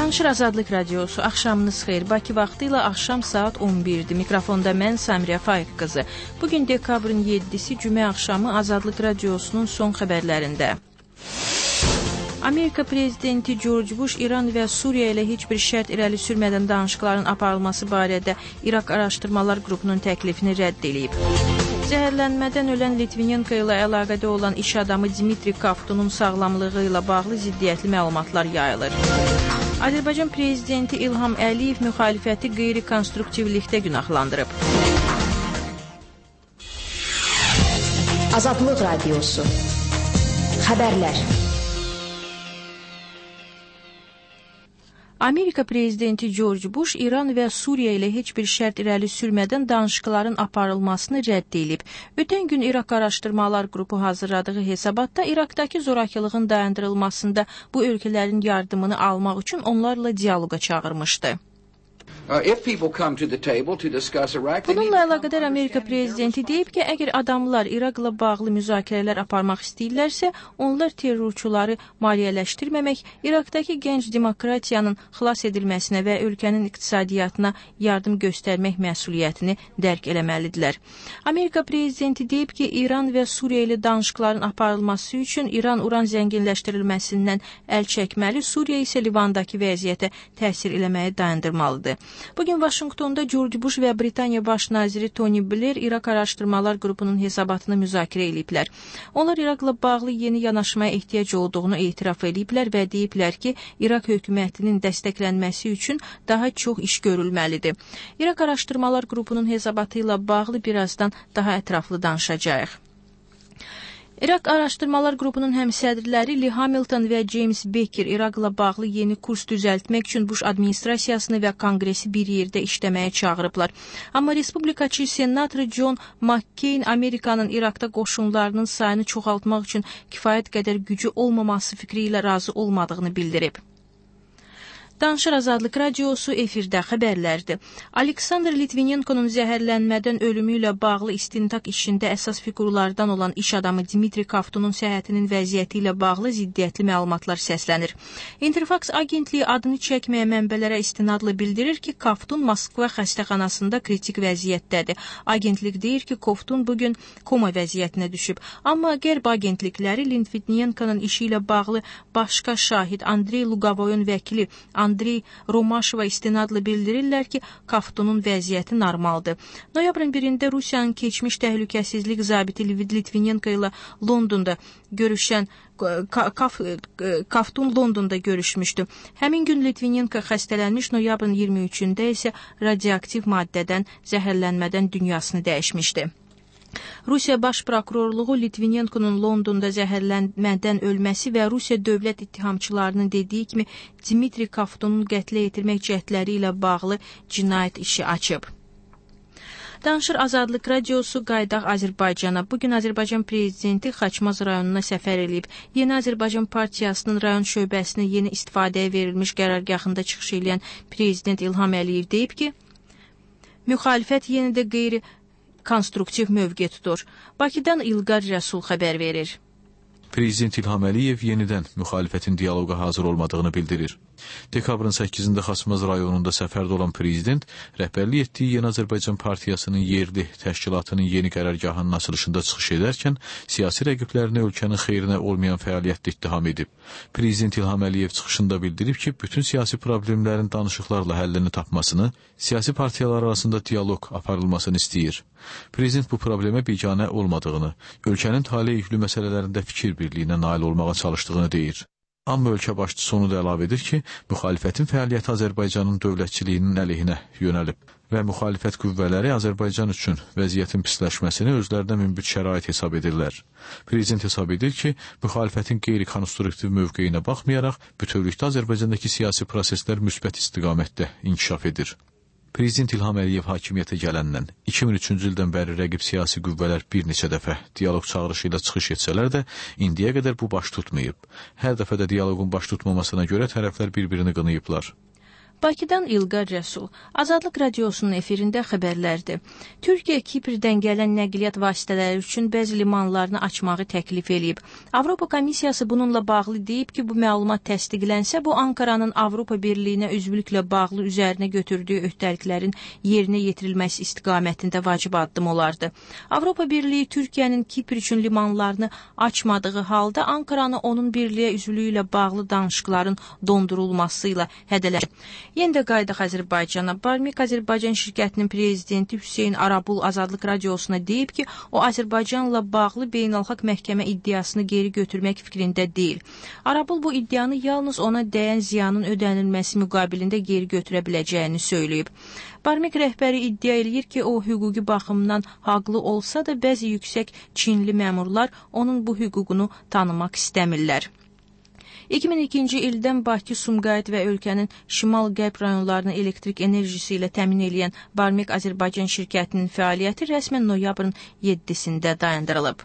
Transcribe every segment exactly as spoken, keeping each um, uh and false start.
Danışır Azadlıq Radiosu, axşamınız xeyir. Bakı vaxtı ilə axşam saat on birdir. Mikrofonda mən Samiriya Faiq qızı. Bugün dekabrın yeddisi Cümə axşamı Azadlıq Radiosunun son xəbərlərində. Amerika prezidenti George Bush İran və Suriya ilə heç bir şərt irəli sürmədən danışıqların aparılması barədə İraq Araşdırmalar Qrupunun təklifini rədd edib. Zəhərlənmədən ölən Litvinenko ilə əlaqədə olan iş adamı Dmitri Kaftunun sağlamlığı ilə bağlı ziddiyyətli məlumatlar yayılır. Azərbaycan prezidenti İlham Əliyev müxalifəti qeyri-konstruktivlikdə günahlandırıb. Azadlıq Radiosu. Xəbərlər. Amerika prezidenti George Bush İran və Suriya ilə heç bir şərt irəli sürmədən danışıqların aparılmasını rədd edib. Ötən gün İraq Araşdırmalar Qrupu hazırladığı hesabatda İraqdakı zorakılığın dayandırılmasında bu ölkələrin yardımını almaq üçün onlarla dialoqa çağırmışdı. Bununla əlaqədar Amerika prezidenti deyib ki, əgər adamlar İraqla bağlı müzakirələr aparmaq istəyirlərsə, onlar terrorçuları maliyyələşdirməmək, İraqdakı gənc demokratiyanın xilas edilməsinə və ölkənin iqtisadiyyatına yardım göstərmək məsuliyyətini dərk eləməlidirlər. Amerika prezidenti deyib ki, İran və Suriya ilə danışıqların aparılması üçün İran uran zənginləşdirilməsindən əl çəkməli, Suriya isə Livandakı vəziyyətə təsir eləməyi dayandırmalıdır. Bugün Vaşinqtonda George Bush və Britaniya baş naziri Tony Blair İraq Araşdırmalar Qrupunun hesabatını müzakirə ediblər. Onlar İraqla bağlı yeni yanaşmaya ehtiyac olduğunu etiraf ediblər və deyiblər ki, İraq hökumətinin dəstəklənməsi üçün daha çox iş görülməlidir. İraq Araşdırmalar Qrupunun hesabatı ilə bağlı birazdan daha ətraflı danışacağıq. İraq Araşdırmalar Qrupunun həmsədrləri Lee Hamilton və James Baker İraqla bağlı yeni kurs düzəltmək üçün Bush administrasiyasını və konqresi bir yerdə işləməyə çağırıblar. Amma Respublikaçı senator John McCain Amerikanın İraqda qoşunlarının sayını çoxaltmaq üçün kifayət qədər gücü olmaması fikri ilə razı olmadığını bildirib. Danışır Azadlıq Radiosu efirdə xəbərlərdir. Aleksandr Litvinenkonun zəhərlənmədən ölümü ilə bağlı istintaq işində əsas fiqurlardan olan iş adamı Dmitri Kaftunun səhhətinin vəziyyəti ilə bağlı ziddiyyətli məlumatlar səslənir. Interfax agentliyi adını çəkməyə mənbələrə istinadla bildirir ki, Kaftun Moskva xəstəxanasında kritik vəziyyətdədir. Agentlik deyir ki, Kaftun bugün koma vəziyyətinə düşüb. Amma qərb agentlikləri Litvinenkonun işi ilə bağlı başqa şahid Andrey Lugavoyun vəkili Andrey Romaşova istinadla bildirirlər ki, Kaftunun vəziyyəti normaldır. Noyabrın birində Rusiyanın keçmiş təhlükəsizlik zabiti Litvinenko ilə Londonda görüşən Kaf, Kaftun Londonda görüşmüşdü. Həmin gün Litvinenko xəstələnmiş, noyabrın iyirmi üçündə isə radioaktiv maddədən zəhərlənmədən dünyasını dəyişmişdi. Rusiya Baş Prokurorluğu Litvinenkonun Londonda zəhərlənmədən ölməsi və Rusiya dövlət ittihamçılarının dediyi kimi Dmitri Kaftunun qətlə yetirmək cəhdləri ilə bağlı cinayət işi açıb. Danışır Azadlıq Radiosu, qaydaq Azərbaycana. Bugün Azərbaycan prezidenti Xaçmaz rayonuna səfər edib. Yeni Azərbaycan Partiyasının rayon şöbəsinə yeni istifadəyə verilmiş qərargahında çıxış edən prezident İlham Əliyev deyib ki, müxalifət yenə də qeyri konstruktiv mövqe tutur. Bakıdan İlqar Rəsul xəbər verir. Prezident İlham Əliyev yenidən müxalifətin dialoqa hazır olmadığını bildirir. Dekabrın səkkizində Xaçmaz rayonunda səfərdə olan prezident rəhbərlik etdiyi Yeni Azərbaycan Partiyasının yerli təşkilatının yeni qərargahının açılışında çıxış edərkən siyasi rəqiblərini ölkənin xeyrinə olmayan fəaliyyətlə ittiham edib. Prezident İlham Əliyev çıxışında bildirib ki, bütün siyasi problemlərin danışıqlarla həllini tapmasını, siyasi partiyalar arasında dialoq aparılmasını istəyir. Prezident bu problemə biganə olmadığını, ölkənin taleyüklü məsələlərində fikir birliyinə nail olmağa çalışdığını deyir. Amma ölkə başçısı onu da əlavə edir ki, müxalifətin fəaliyyəti Azərbaycanın dövlətçiliyinin əleyhinə yönəlib və müxalifət qüvvələri Azərbaycan üçün vəziyyətin pisləşməsini özlərinə münbit şərait hesab edirlər. Prezident hesab edir ki, müxalifətin qeyri-konstruktiv mövqeyinə baxmayaraq, bütövlükdə Azərbaycandakı siyasi proseslər müsbət istiqamətdə inkişaf edir. Prezident İlham Əliyev hakimiyyətə gələndən iki min üçüncü ildən bəri rəqib siyasi qüvvələr bir neçə dəfə dialoq çağırışı ilə çıxış etsələr də, indiyə qədər bu baş tutmayıb. Hər dəfə də dialoqun baş tutmamasına görə tərəflər bir-birini qınayıblar. Bakıdan İlqar Rəsul, Azadlıq Radiosunun efirində xəbərlərdir. Türkiyə Kiprdən gələn nəqliyyat vasitələri üçün bəzi limanlarını açmağı təklif eləyib. Avropa Komissiyası bununla bağlı deyib ki, bu məlumat təsdiqlənsə, bu Ankaranın Avropa Birliyinə üzvlüklə bağlı üzərinə götürdüyü öhdəliklərin yerinə yetirilməsi istiqamətində vacib addım olardı. Avropa Birliyi Türkiyənin Kipr üçün limanlarını açmadığı halda Ankaranı onun birliyə üzvlüyü ilə bağlı danışıqların dondurulması ilə hədələdi. Yenə də qaydaq Azərbaycana. Barmik Azərbaycan şirkətinin prezidenti Hüseyn Arabul Azadlıq Radiosuna deyib ki, o Azərbaycanla bağlı beynəlxalq məhkəmə iddiasını geri götürmək fikrində deyil. Arabul bu iddianı yalnız ona dəyən ziyanın ödənilməsi müqabilində geri götürə biləcəyini söyləyib. Barmik rəhbəri iddia eləyir ki, o hüquqi baxımdan haqlı olsa da bəzi yüksək Çinli məmurlar onun bu hüququnu tanımaq istəmirlər. iki min ikinci ildən Bakı, Sumqayıt və ölkənin şimal-qərb rayonlarını elektrik enerjisi ilə təmin edən Barmik Azərbaycan şirkətinin fəaliyyəti rəsmən noyabrın yeddisində dayandırılıb.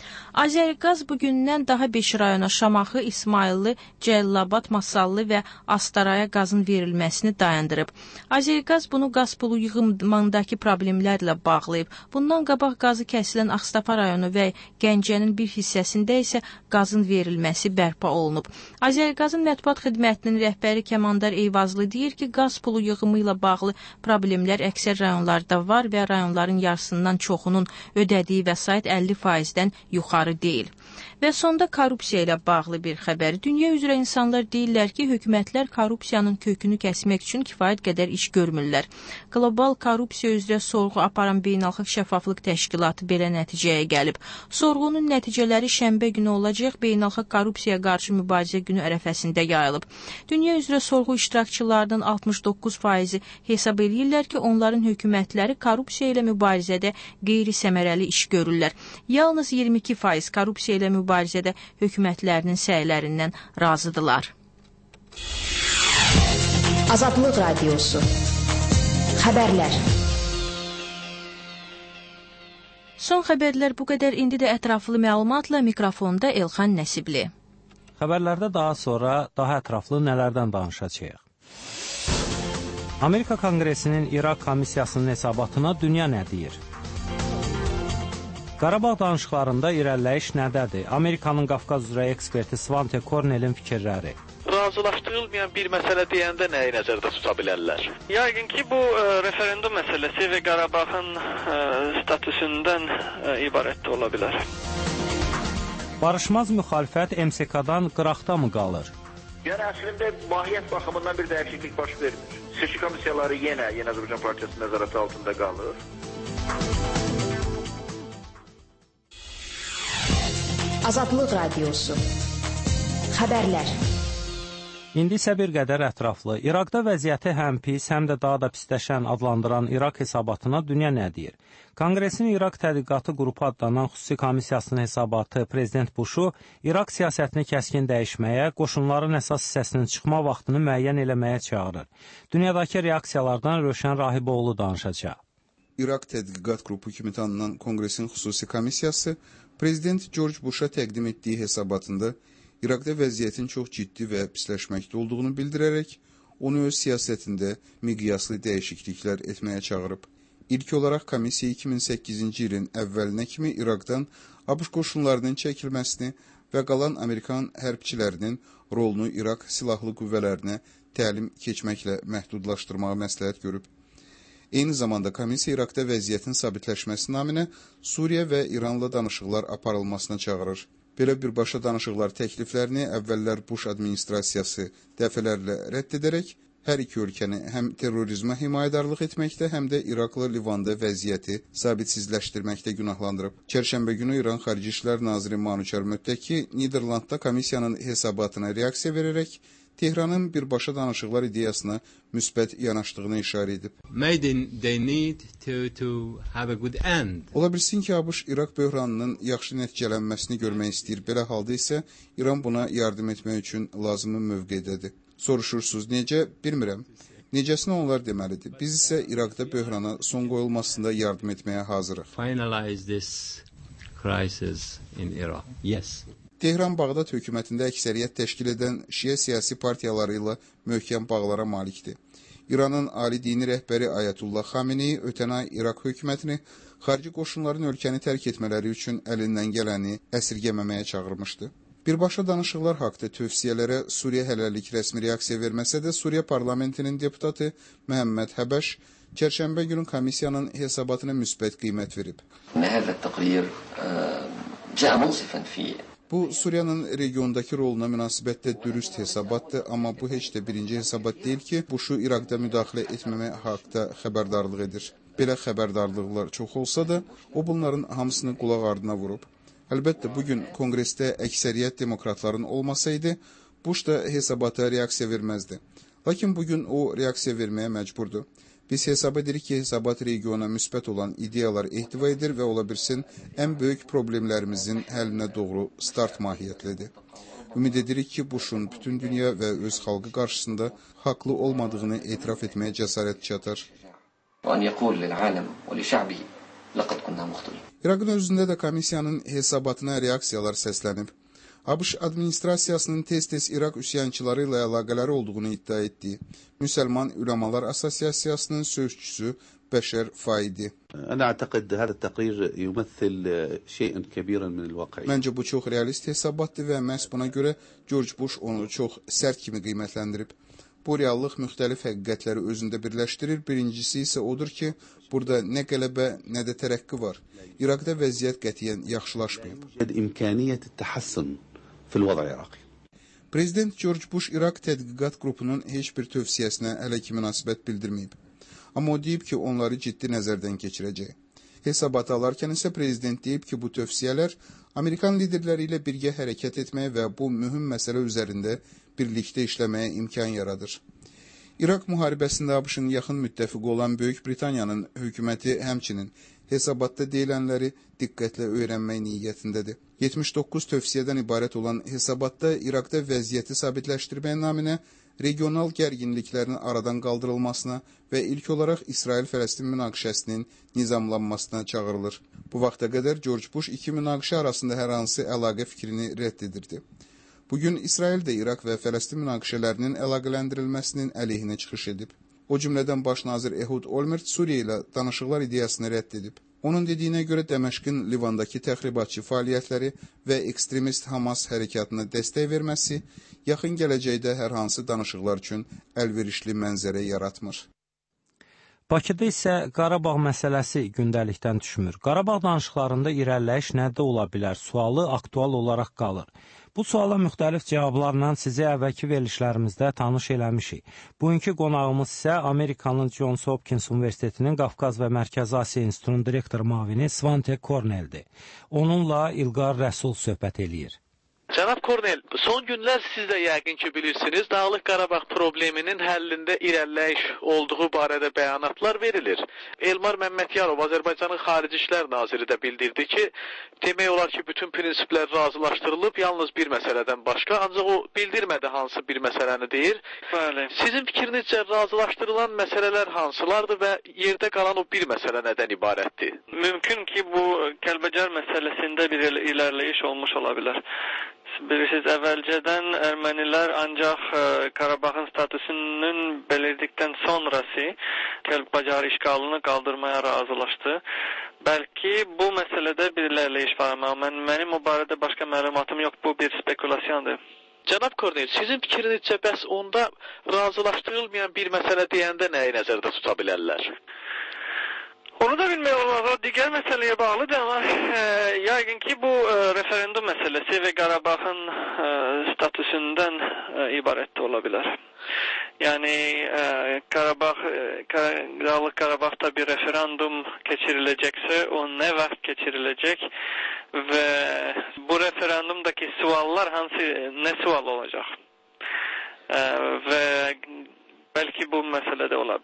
Azərqaz bugündən daha beş rayona Şamaxı, İsmayıllı, Cəlilabad, Masallı və Astaraya qazın verilməsini dayandırıb. Azərqaz bunu qaz pulu yığımındakı problemlərlə bağlayıb. Bundan qabaq qazı kəsilən Ağstafa rayonu və Gəncənin bir hissəsində isə qazın verilməsi bərpa olunub. Azərqazın mətbuat xidmətinin rəhbəri Kəmandar Eyvazlı deyir ki, qaz pulu yığımı ilə bağlı problemlər əksər rayonlarda var və rayonların yarısından çoxunun ödədiyi vəsait əlli faizdən yuxarı deyil. Və sonda korrupsiya ilə bağlı bir xəbər. Dünya üzrə insanlar deyirlər ki, hökumətlər korrupsiyanın kökünü kəsmək üçün kifayət qədər iş görmürlər. Qlobal korrupsiya üzrə sorğu aparan Beynəlxalq Şəffaflıq Təşkilatı belə nəticəyə gəlib. Sorğunun nəticələri şənbə günü olacaq, Beynəlxalq Korrupsiyaya qarşı mübarizə günü ərəfəsində yayılıb. Dünya üzrə sorğu iştirakçılarının altmış doqquz faizi hesab edirlər ki, onların hökumətləri korrupsiya ilə mübarizədə qeyri-səmərəli iş görürlər. Yalnız iyirmi iki faiz korrupsiya ilə mübarizədə hökumətlərinin səylərindən razıdırlar. Azadlıq Radiosu. Xəbərlər. Son xəbərlər bu qədər. İndi də ətraflı məlumatla mikrofonda Elxan Nəsibli. Xəbərlərdə daha sonra daha ətraflı nələrdən danışacağıq. Amerika Konqresinin İraq Komissiyasının hesabatına dünya nə deyir? Qarabağ danışıqlarında irəliləyiş nədədir? Amerikanın Qafqaz üzrə eksperti Svante Kornelin fikirləri. Razılaşdırılmayan bir məsələ deyəndə nəyi nəzərdə tuta bilərlər? Yəqin ki, bu e, referendum məsələsi və Qarabağın e, statüsündən e, ibarət ola bilər. Barışmaz müxalifət M S K-dan qıraqda mı qalır? Yəni, əslində, mahiyyət baxımından bir dəyişiklik baş vermir. Seçki komissiyaları yenə Yeni Azərbaycan Partiyası nəzarəti altında qalır. Azadlıq Radiosu. Xəbərlər. İndi isə bir qədər ətraflı. İraqda vəziyyəti həm pis, həm də daha da pisləşən adlandıran İraq hesabatına dünya nə deyir? Konqresin İraq Tədqiqatı Qrupu adlanan xüsusi komissiyasının hesabatı Prezident Buşu İraq siyasətini kəskin dəyişməyə, qoşunların əsas hissəsinin çıxma vaxtını müəyyən eləməyə çağırır. Dünyadakı reaksiyalardan Rövşən Rahiboğlu danışacaq. İraq Tədqiqat Qrupu kimi tanınan Konqresin xüsusi komissiyası Prezident George Bush'a təqdim etdiyi hesabatında İraqda vəziyyətin çox ciddi və pisləşməkdə olduğunu bildirərək, onu öz siyasətində miqyaslı dəyişikliklər etməyə çağırıb. İlk olaraq komissiya iki min səkkizinci ilin əvvəlinə kimi İraqdan ABŞ qoşunlarının çəkilməsini və qalan Amerikan hərbçilərinin rolunu İraq silahlı qüvvələrinə təlim keçməklə məhdudlaşdırmağı məsləhət görüb. Eyni zamanda komissiya İraqda vəziyyətin sabitləşməsi naminə Suriya və İranla danışıqlar aparılmasına çağırır. Belə birbaşa danışıqlar təkliflərini əvvəllər Bush administrasiyası dəfələrlə rədd edərək, hər iki ölkəni həm terrorizmə himayədarlıq etməkdə, həm də İraqla Livanda vəziyyəti sabitsizləşdirməkdə günahlandırıb. Çərşənbə günü İran Xarici İşlər Naziri Manuçar Möttəki Niderlandda komissiyanın hesabatına reaksiya verərək, Tehranın birbaşa danışıqlar ideyasına müsbət yanaşdığını işarə edib. Ola bilsin ki, ABŞ İraq böhranının yaxşı nəticələnməsini görmək istəyir. Belə halda isə İran buna yardım etmək üçün lazımı mövqedədir. Soruşursunuz, necə? Bilmirəm. Necəsini onlar deməlidir. Biz isə İraqda böhrana son qoyulmasında yardım etməyə hazırıq. Finalize this crisis in Iraq. Yes. Tehran Bağdad hökumətində əksəriyyət təşkil edən Şiə siyasi partiyaları ilə möhkəm bağlara malikdir. İranın ali dini rəhbəri Ayətullah Xameneyi ötən ay İraq hökumətini xarici qoşunların ölkəni tərk etmələri üçün əlindən gələni əsirgəməməyə çağırmışdı. Birbaşa danışıqlar haqda tövsiyələrə Suriya hələlik rəsmi reaksiya verməsə də Suriya parlamentinin deputatı Məhəmməd Həbəş çərşənbə günü komissiyanın hesabatına müsbət qiymət verib. Bu, Suriyanın regiondakı roluna münasibətdə dürüst hesabatdır, amma bu heç də birinci hesabat deyil ki, Buşu İraqda müdaxilə etməmək haqda xəbərdarlıq edir. Belə xəbərdarlıqlar çox olsa da, o bunların hamısını qulaq ardına vurub. Əlbəttə, bugün konqresdə əksəriyyət demokratların olmasaydı, Buş da hesabata reaksiya verməzdi. Lakin bugün o reaksiya verməyə məcburdur. Biz hesab edirik ki, hesabat regiona müsbət olan ideyalar ehtiva edir və ola bilsin ən böyük problemlərimizin həllinə doğru start mahiyyətlidir. Ümid edirik ki, Buşun bütün dünya və öz xalqı qarşısında haqlı olmadığını etiraf etməyə cəsarət çatar. İraqın özündə də komissiyanın hesabatına reaksiyalar səslənib. ABŞ administrasiyasının tez-tez İraq üsyançıları ilə əlaqələri olduğunu iddia etdiyi Müsəlman Ülamalar Assosiasiyasının sözçüsü Bəşər Faidi. Məncə bu çox realist hesabatdır və məhz buna görə George Bush onu çox sərt kimi qiymətləndirib. Bu reallıq müxtəlif həqiqətləri özündə birləşdirir. Birincisi isə odur ki, burada nə qələbə, nə də tərəqqi var. İraqda vəziyyət qətiyyən yaxşılaşmayıb. Prezident George Bush İraq tədqiqat qrupunun heç bir tövsiyəsinə hələ ki münasibət bildirməyib. Amma o deyib ki, onları ciddi nəzərdən keçirəcək. Hesabatı alarkən isə prezident deyib ki, bu tövsiyələr Amerikan liderləri ilə birgə hərəkət etməyə və bu mühüm məsələ üzərində birlikdə işləməyə imkan yaradır. İraq müharibəsində ABŞ-ın yaxın müttəfiqi olan Böyük Britaniyanın hökuməti həmçinin hesabatda deyilənləri diqqətlə öyrənmək niyyətindədir. yetmiş doqquz tövsiyədən ibarət olan hesabatda İraqda vəziyyəti sabitləşdirmək naminə regional gərginliklərin aradan qaldırılmasına və ilk olaraq İsrail-Fələstin münaqişəsinin nizamlanmasına çağırılır. Bu vaxta qədər George Bush iki münaqişə arasında hər hansı əlaqə fikrini rədd edirdi. Bugün İsrail də İraq və Fələstin münaqişələrinin əlaqələndirilməsinin əleyhinə çıxış edib. O cümlədən baş nazir Ehud Olmert Suriya ilə danışıqlar ideyasını rədd edib. Onun dediyinə görə Dəməşqin Livandakı təxribatçı fəaliyyətləri və ekstremist Hamas hərəkatına dəstək verməsi yaxın gələcəkdə hər hansı danışıqlar üçün əlverişli mənzərə yaratmır. Bakıda isə Qarabağ məsələsi gündəlikdən düşmür. Qarabağ danışıqlarında irəliləyiş nədə ola bilər sualı aktual olaraq qalır. Bu suala müxtəlif cavablarla sizi əvvəlki verilişlərimizdə tanış eləmişik. Bugünkü qonağımız isə Amerikanın Johns Hopkins Universitetinin Qafqaz və Mərkəzi Asiya İnstitutunun direktor müavini Svante Korneldir. Onunla İlqar Rəsul söhbət eləyir. Cənab Kornel, son günlər siz də yəqin ki bilirsiniz, Dağlıq Qarabağ probleminin həllində irəliləyiş olduğu barədə bəyanatlar verilir. Elmar Məmmədyanov, Azərbaycanın Xarici İşlər Naziri də bildirdi ki, demək olar ki, bütün prinsiplər razılaşdırılıb, yalnız bir məsələdən başqa, ancaq o bildirmədi hansı bir məsələni deyir. Bəli. Sizin fikrinizcə razılaşdırılan məsələlər hansılardır və yerdə qalan o bir məsələ nədən ibarətdir? Mümkün ki, bu Kəlbəcər məsələsində bir ilərləyiş olmuş ola bilər. Bilirsiniz, əvvəlcədən ermənilər ancaq Qarabağın statüsünün belirdikdən sonrası Kəlbəcər işğalını qaldırmaya razılaşdı. Bəlkə bu məsələdə bir ilərləyiş var, amma mən, mənim o barədə başqa məlumatım yox, bu bir spekulasyandır. Cənab Kornel, sizin fikrinizcə bəs onda razılaşdırılmayan bir məsələ deyəndə nəyi nəzərdə tuta bilərlər? Onu da bilmək olmaz, o digər məsələyə bağlıdır, amma e, yəqin ki, bu e, referendum məsələsi və Qarabağın e, statüsündən e, ibarət ola bilər. Yəni, e, Qarabağ, e, Dağlıq Qarabağda bir referendum keçiriləcəksə, o nə vaxt keçiriləcək və bu referendumdakı suallar hansı, nə sual olacaq? E, və bəlkə bu məsələdə ola bilər.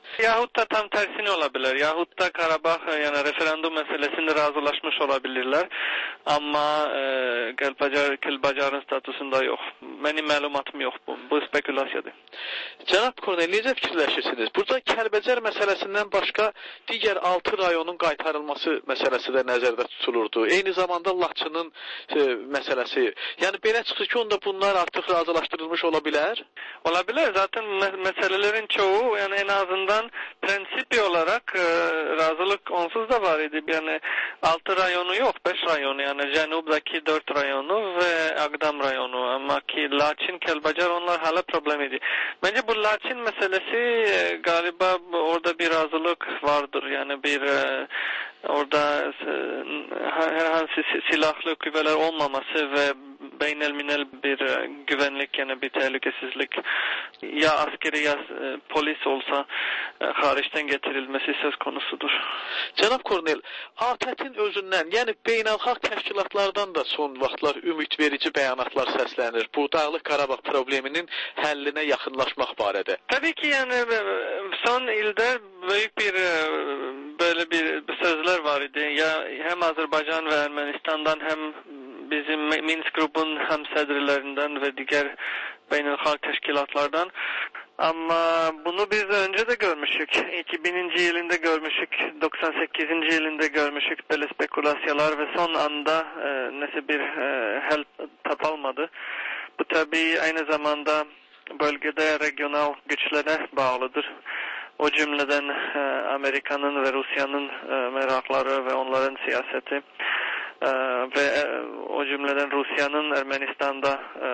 Yahut da tam tersine olabilir. Yahut da Karabağ yani referandum meselesinde razılaşmış olabilirler. Ama e, Kelbacar, Kelbacar'ın statüsünde yok. Benim məlumatım yok bu. Bu spekulasyadır. Cənab Kornel, necə fikirləşirsiniz? Burada Kəlbəcər məsələsindən başqa digər altı rayonun qaytarılması məsələsi də nəzərdə tutulurdu. Eyni zamanda Laçının e, məsələsi. Yəni belə çıxır ki, onda bunlar artıq razılaşdırılmış ola bilər? Ola bilər. Zaten me- meselelerin çoğu yani en azından prensipi olarak e, razılık onsuz da var idi. Yani altı rayonu yok, beş rayonu yani Cenub'daki dört rayonu ve Agdam rayonu. Ama ki Laçin, Kelbacar onlar hala problem idi. Bence bu Laçin meselesi e, galiba orada bir razılık vardır. Yani bir e, orada e, herhangi silahlı kuvvetler olmaması ve beynelminel bir e, güvenlik yani bir tehlikesizlik ya askeri ya e, polis olsa e, hariçten getirilmesi söz konusudur. Cənab Kornel, A T Ə-in özündən, yəni beynəlxalq təşkilatlardan da son vaxtlar ümid verici bəyanatlar səslənir. Bu Dağlıq Qarabağ probleminin həllinə yaxınlaşmaq barədə. Tabii ki yani son ildə büyük bir böyle bir sözler var idi. Ya hem Azerbaycan ve Ermenistan'dan hem bizim Minsk grubun hem sedrilerinden ve diğer beynelxalq teşkilatlardan. Ama bunu biz önce de görmüştük. iki bininci yılında görmüştük. doksan sekizinci yılında görmüştük böyle spekülasyalar ve son anda e, neyse bir e, hel tapılmadı. Bu tabii aynı zamanda bölgede regional güçlere bağlıdır. O cümleden e, Amerika'nın ve Rusya'nın e, merakları ve onların siyaseti e, ve e, o cümleden Rusya'nın Ermenistan'da e,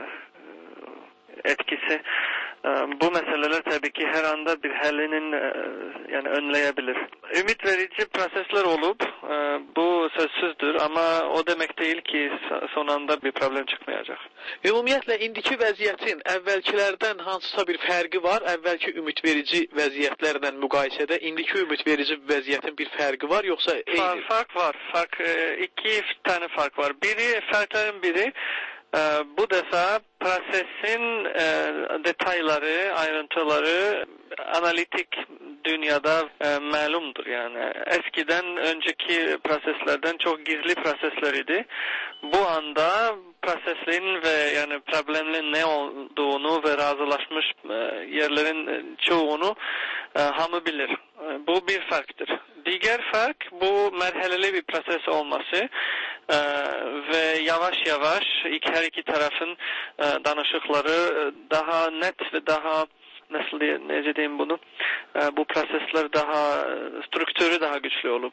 etkisi. Bu meseleler tabii ki her anda bir hellinin yani önleyebilir. Ümit verici prosesler olup bu sözsüzdür ama o demek değil ki son anda bir problem çıkmayacak. Ümumiyyətlə indiki vəziyyətin əvvəlkilərdən hansısa bir fərqi var? Əvvəlki ümid verici vəziyyətlərlə müqayisədə indiki ümid verici vəziyyətin bir fərqi var yoksa eyni? Fark var. Fark iki tane fark var. Biri farkların biri bu defa prosesin e, detayları, ayrıntıları analitik dünyada e, malumdur yani. Eskiden önceki proseslerden çok gizli prosesler idi. Bu anda prosesin ve yani problemin ne olduğunu ve razılaşmış e, yerlerin çoğunu e, hamı bilir. E, bu bir farktır. Diğer fark bu merheleli bir proses olması e, ve yavaş yavaş iki, her iki tarafın e, danışıkları daha net ve daha nasıl diye ne diyeyim bunu e, bu prosesler daha struktürü daha güçlü olup.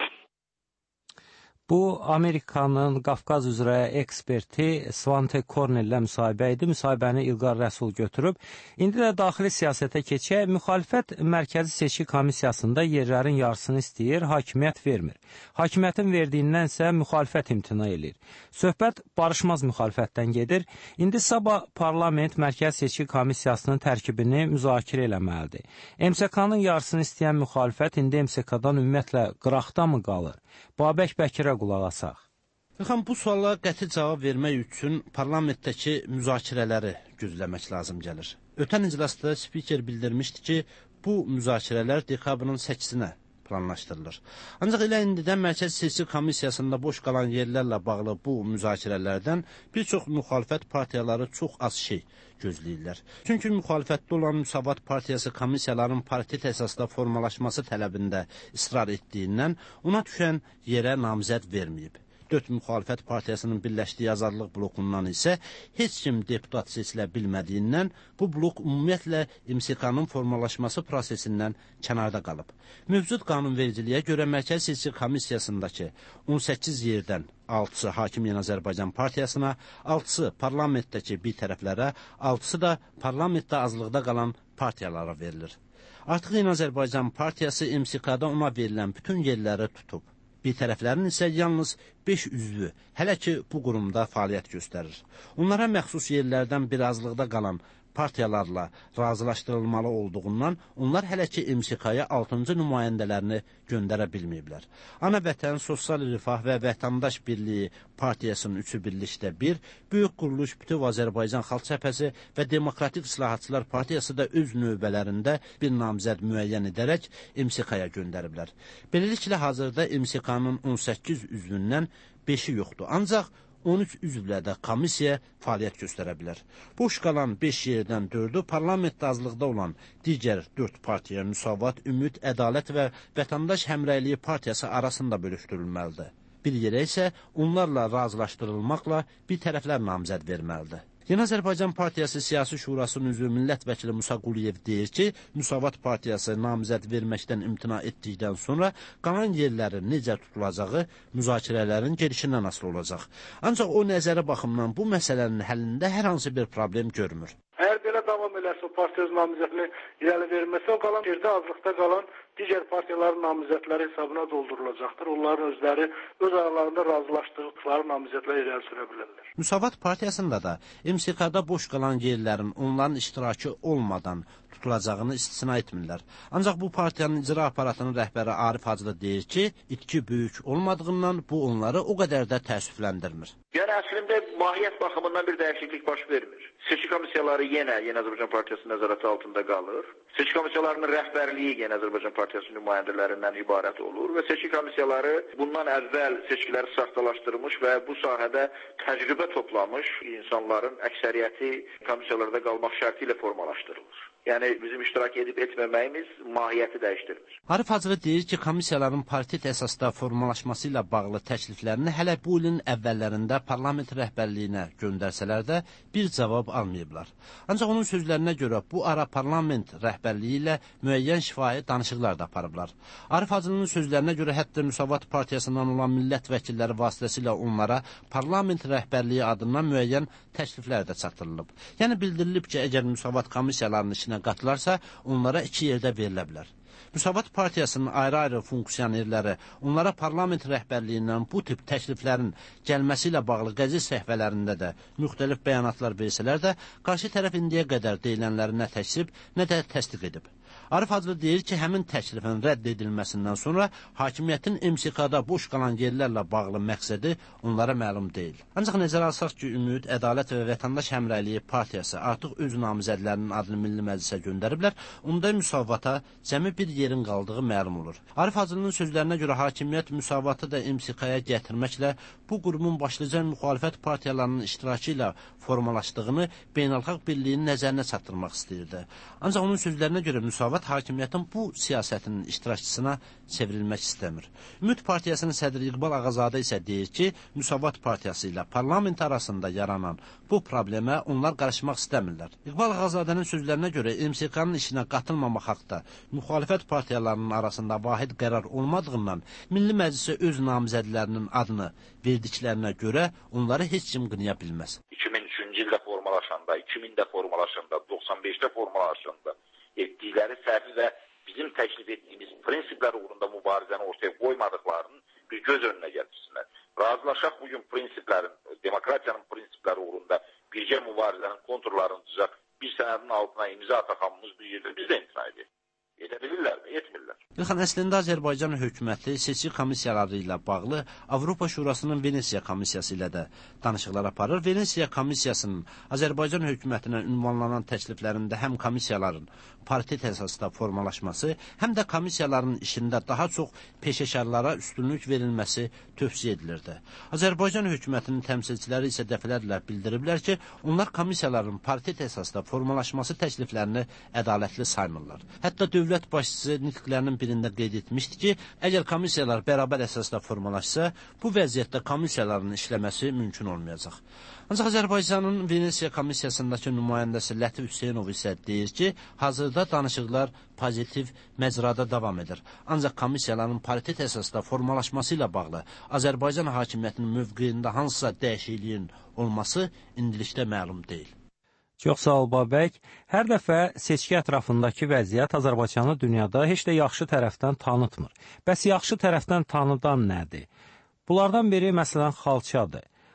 Bu, Amerikanın Qafqaz üzrə eksperti Svante Kornel ilə müsahibə idi. Müsahibəni İlqar Rəsul götürüb. İndi də daxili siyasətə keçək. Müxalifət Mərkəzi Seçki Komissiyasında yerlərin yarısını istəyir, hakimiyyət vermir. Hakimiyyətin verdiyindən isə müxalifət imtina edir. Söhbət barışmaz müxalifətdən gedir. İndi sabah parlament Mərkəzi Seçki Komissiyasının tərkibini müzakirə eləməlidir. M S K-nın yarısını istəyən müxalifət indi M S K-dan ümumiyyətlə qıraqda mı qalır? Babək Bəkirə qulaq asaq. Baxın, bu suala qəti cavab vermək üçün parlamentdəki müzakirələri gözləmək lazım gəlir. Ötən iclasda spiker bildirmişdi ki, bu müzakirələr dekabrın səkkizinə planlaşdırılır. Ancaq elə indidən Mərkəzi Seçki Komissiyasında boş qalan yerlərlə bağlı bu müzakirələrdən bir çox müxalifət partiyaları çox az şey gözləyirlər. Çünki müxalifətdə olan Müsavat Partiyası komissiyaların paritet əsasda formalaşması tələbində israr etdiyindən ona düşən yerə namizəd verməyib. Dörd müxalifət partiyasının birləşdiyi Azadlıq blokundan isə heç kim deputat seçilə bilmədiyindən bu blok ümumiyyətlə M S K-nın formalaşması prosesindən kənarda qalıb. Mövcud qanunvericiliyə görə Mərkəzi Seçki Komissiyasındakı on səkkiz yerdən altısı Hakim Yeni Azərbaycan Partiyasına, altısı parlamentdəki bir tərəflərə, altısı da parlamentdə azlıqda qalan partiyalara verilir. Artıq Yeni Azərbaycan Partiyası M S K-da ona verilən bütün yerləri tutub. Bir tərəflərin isə yalnız beş üzvü hələ ki bu qurumda fəaliyyət göstərir. Onlara məxsus yerlərdən birazlıqda qalan partiyalarla razılaşdırılmalı olduğundan onlar hələ ki M S K-ya altıncı nümayəndələrini göndərə bilməyiblər. Ana Vətən, Sosial Rifah və Vətəndaş Birliyi partiyasının üçü birlikdə bir, Böyük Quruluş, Bütöv Azərbaycan Xalq Cəbhəsi və Demokratik İslahatçılar Partiyası da öz növbələrində bir namizəd müəyyən edərək M S K-ya göndəriblər. Beləliklə, hazırda M S K-nın on səkkiz üzvündən beşi yoxdur. Ancaq on üç üzvlə də komissiya fəaliyyət göstərə bilər. Boş qalan beş yerdən dördü parlamentdə azlıqda olan digər dörd partiya Müsavat, Ümid, Ədalət və Vətəndaş Həmrəyliyi partiyası arasında bölüşdürülməlidir. Bir yerə isə onlarla razılaşdırılmaqla bir tərəflər namizəd verməlidir. Yeni Azərbaycan Partiyası Siyasi Şurasının üzvü millət vəkili Musa Quliyev deyir ki, Müsavat Partiyası namizəd verməkdən imtina etdikdən sonra qalan yerlərin necə tutulacağı müzakirələrin gedişindən asılı olacaq. Ancaq o nəzəri baxımdan bu məsələnin həllində hər hansı bir problem görmür. Əgər belə davam eləsə, partiya öz namizədini irəli verməsə, o qalan yerdə azlıqda qalan digər partiyaların namizədləri hesabına doldurulacaqdır. Onların özləri öz aralarında razılaşdıqları namizədləri irəli sürə bilərlər. Müsavat Partiyasında da M S K-da boş qalan yerlərin onların iştirakı olmadan tutulacağını istisna etmirlər. Ancaq bu partiyanın icra aparatının rəhbəri Arif Hacılı deyir ki, itki böyük olmadığından bu onları o qədər də təəssüfləndirmir. Yəni əslində mahiyyət baxımından bir dəyişiklik baş vermir. Seçki komissiyaları yenə Yeni Azərbaycan Partiyası nəzarəti altında qalır. Seçki komissiyalarının rəhbərliyi Yeni Azərbaycan Partiyası nümayəndələrindən ibarət olur və seçki komissiyaları bundan əvvəl seçkiləri saxtalaşdırmış və bu sahədə təcrübə toplamış insanların əksəriyyəti komissiyalarda qalmaq şərti ilə formalaşdırılır. Yəni bizim iştirak edib etməməyimiz mahiyyəti dəyişdirmir. Arif Hacılı deyir ki, komissiyaların partit əsasda formalaşması ilə bağlı təkliflərini hələ bu ilin əvvəllərində parlament rəhbərliyinə göndərsələr də bir cavab almayıblar. Ancaq onun sözlərinə görə bu ara parlament rəhbərliyi ilə müəyyən şifahi danışıqlar da aparıblar. Arif Hacılının sözlərinə görə hətta Müsavat Partiyasından olan millət vəkilləri vasitəsilə onlara parlament rəhbərliyi adından müəyyən təkliflər də çatdırılıb. Yəni bildirilib ki, əgər Müsavat komissiyalarının işinə qatılarsa, onlara iki yerdə verilə bilər. Müsavat Partiyasının ayrı-ayrı funksiyonerləri onlara parlament rəhbərliyindən bu tip təkliflərin gəlməsi ilə bağlı qəzet səhifələrində də müxtəlif bəyanatlar versələr də, qarşı tərəf indiyə qədər deyilənləri nə təksib, nə də təsdiq edib. Arif Hacılı deyir ki, həmin təklifin rədd edilməsindən sonra hakimiyyətin M S K-da boş qalan yerlərlə bağlı məqsədi onlara məlum deyil. Ancaq nəzərə alsaq ki, Ümid, Ədalət və Vətəndaş Həmrəyliyi partiyası artıq öz namizədlərinin adını Milli Məclisə göndəriblər, onda müsavata cəmi bir yerin qaldığı məlum olur. Arif Hacılının sözlərinə görə hakimiyyət müsavatı da M S K-ya gətirməklə bu qurumun başlıca müxalifət partiyalarının iştirakı ilə formalaşdığını beynəlxalq birliyin nəzərinə çatdırmaq istəyirdi. Ancaq onun sözlərinə görə müsavat hakimiyyətin bu siyasətinin iştirakçısına çevrilmək istəmir. Ümid Partiyasının sədri İqbal Ağazadə isə deyir ki, Müsavat Partiyası ilə parlament arasında yaranan bu problemə onlar qarışmaq istəmirlər. İqbal Ağazadənin sözlərinə görə M S K-nın işinə qatılmamaq haqda müxalifət partiyalarının arasında vahid qərar olmadığından Milli Məclisə öz namizədlərinin adını verdiklərinə görə onları heç kim qınaya bilməz. iki min üçüncü ildə formalaşanda, iki mində formalaşanda, doxsan beşdə formalaşanda etdikləri səhvi və bizim təklif etdiyimiz prinsiplər uğrunda mübarizəni ortaya qoymadıqlarının bir göz önünə gətirsinlər. Razılaşaq bugün prinsiplərin, demokratiyanın prinsipləri uğrunda birgə mübarizənin konturlarını düzək bir sənədin altına imza ataxanımız bir yerdə biz də imtina edək. Edə bilirlərmi? Etmirlər. İlxan, əslində Azərbaycan hökuməti seçki komissiyaları ilə bağlı Avropa Şurasının Venesiya komissiyası ilə də danışıqlar aparır. Venesiya komissiyasının Azərbaycan hökumətinə ünvanlanan təkliflərində həm komissiyaların partit əsasda formalaşması, həm də komissiyaların işində daha çox peşəkarlara üstünlük verilməsi tövsiyə edilirdi. Azərbaycan hökumətinin təmsilçiləri isə dəfələrlə bildiriblər ki, onlar komissiyaların partit əsasda formalaşması təkliflərini ədalətli saymırlar. Hətta dövlət başçısı nitqlərinin birində qeyd etmişdi ki, əgər komissiyalar bərabər əsasda formalaşsa, bu vəziyyətdə komissiyaların işləməsi mümkün olmayacaq. Ancaq Azərbaycanın Venesiya komissiyasındakı nümayəndəsi Lətif Hüseynov isə deyir ki, hazırda danışıqlar pozitiv məcrada davam edir. Ancaq komissiyaların partit əsasda formalaşması ilə bağlı Azərbaycan hakimiyyətinin mövqeyində hansısa dəyişikliyin olması indilikdə məlum deyil. Çox sağ ol, Babək. Hər dəfə seçki ətrafındakı vəziyyət Azərbaycanı dünyada heç də yaxşı tərəfdən tanıtmır. Bəs yaxşı tərəfdən tanıdan nədir? Bunlardan biri məsələn xalçadır.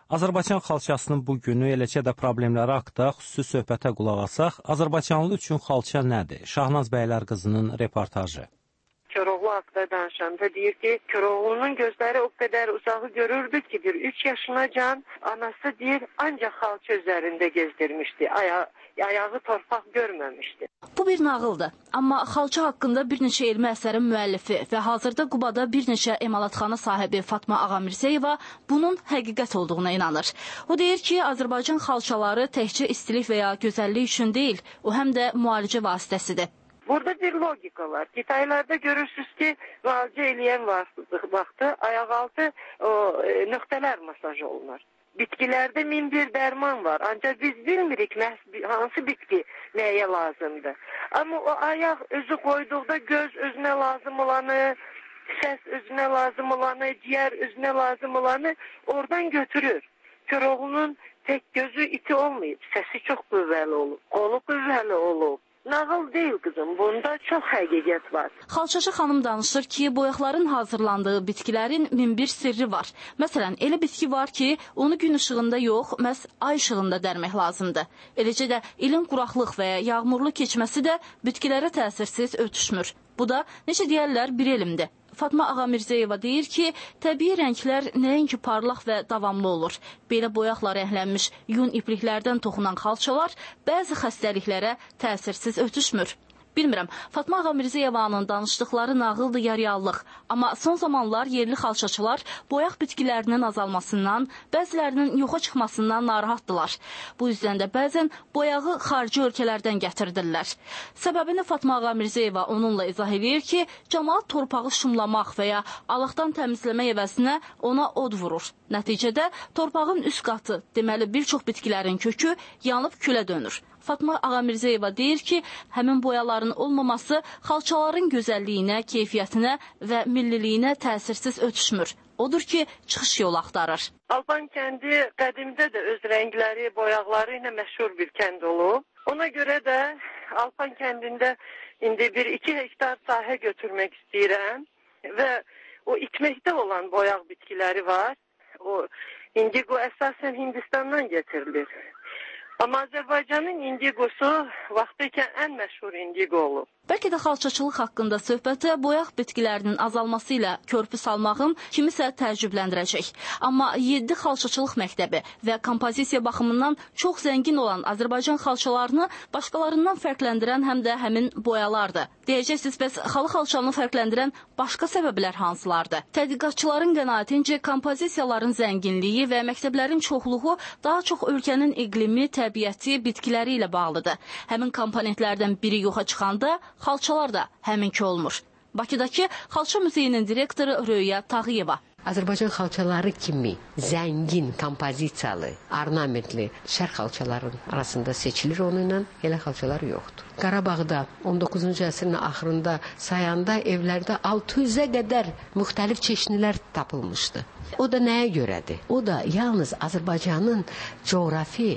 Azərbaycan xalçasının bu günü, eləcə də problemləri haqqında xüsusi söhbətə qulaq asaq, Azərbaycanlı üçün xalça nədir? Şahnaz Bəylər qızının reportajı. Koroğlu haqqında danışanda deyir ki, Koroğlu'nun gözləri o qədər uzağı görürdü ki, bir üç yaşına can anası deyir, ancaq xalça üzərində gezdirmişdi, Aya ayağı torpaq görməmişdi. Bu bir nağıldır, amma xalça haqqında bir neçə elmi əsərin müəllifi və hazırda Qubada bir neçə emalatxana sahibi Fatma Ağamirzəyeva bunun həqiqət olduğuna inanır. O deyir ki, Azərbaycan xalçaları təkcə istilik və ya gözəllik üçün deyil, o həm də müalicə vasitəsidir. Burada bir logika var. Detaylarda görürsünüz ki, müalicə eləyən vaxtı ayaqaltı o, e, nöqtələr masaj olunur. Bitkilərdə min bir dərman var, ancaq biz bilmirik hansı bitki nəyə lazımdır. Amma o ayaq özü qoyduqda göz özünə lazım olanı, səs özünə lazım olanı, ciyər özünə lazım olanı oradan götürür. Koroğlu'nun tək gözü iti olmayıb, səsi çox qüvvəli olub, qolu qüvvəli olub. Nağıl deyil qızım, bunda çox həqiqət var. Xalçaçı xanım danışır ki, boyaqların hazırlandığı bitkilərin min bir sirri var. Məsələn, elə bitki var ki, onu gün işığında yox, məhz ay işığında dərmək lazımdır. Eləcə də ilin quraqlıq və ya yağmurlu keçməsi də bitkilərə təsirsiz ötüşmür. Bu da, necə deyərlər, bir elmdir. Fatma Ağamirzəyeva deyir ki, təbii rənglər nəinki parlaq və davamlı olur. Belə boyaqla rənglənmiş yun ipliklərdən toxunan xalçalar bəzi xəstəliklərə təsirsiz ötüşmür. Bilmirəm, Fatma Ağamirzəyevanın danışdıqları nağıldır ya reallıq. Amma son zamanlar yerli xalçaçılar boyaq bitkilərinin azalmasından, bəzilərinin yoxa çıxmasından narahatdılar. Bu yüzden də bəzən boyağı xarici ölkələrdən gətirdirlər. Səbəbini Fatma Ağamirzəyeva onunla izah edir ki, cəmaat torpağı şumlamaq və ya alaqdan təmizləmək əvəzinə ona od vurur. Nəticədə torpağın üst qatı, deməli bir çox bitkilərin kökü yanıb külə dönür. Fatma Ağamirzəyeva deyir ki, həmin boyaların olmaması xalçaların gözəlliyinə, keyfiyyətinə və milliliyinə təsirsiz ötüşmür. Odur ki, çıxış yolu axtarır. Alban kəndi qədimdə də öz rəngləri, boyaqları ilə məşhur bir kənd olub. Ona görə də Alban kəndində indi bir iki hektar sahə götürmək istəyirəm və o itməkdə olan boyaq bitkiləri var. O indigo əsasən Hindistandan getirilir. Amma Azərbaycanın indigosu vaxtı ikən ən məşhur indigo olub. Bəlkə də xalçaçılıq haqqında söhbətə boyaq bitkilərinin azalması ilə körpü salmağım kimisə təəccübləndirəcək. Amma yeddi xalçaçılıq məktəbi və kompozisiya baxımından çox zəngin olan Azərbaycan xalçalarını başqalarından fərqləndirən həm də həmin boyalardır. Deyəcəksiniz, bəs xalı xalçanı fərqləndirən başqa səbəblər hansılardır? Tədqiqatçıların qənaətincə kompozisiyaların zənginliyi və məktəblərin çoxluğu daha çox ölkənin iqlimi, təbiəti, bitkiləri ilə bağlıdır. Həmin komponentlərdən biri yoxa çıxanda xalçalar da həminki olmur. Bakıdakı Xalça Muzeyinin direktoru Röya Tağıyeva. Azərbaycan xalçaları kimi zəngin, kompozisiyalı, ornamentli şərq xalçaların arasında seçilir onunla, elə xalçalar yoxdur. Qarabağda on doqquzuncu əsrin axırında sayanda evlərdə altı yüzə qədər müxtəlif çeşnilər tapılmışdı. O da nəyə görədir? O da yalnız Azərbaycanın coğrafi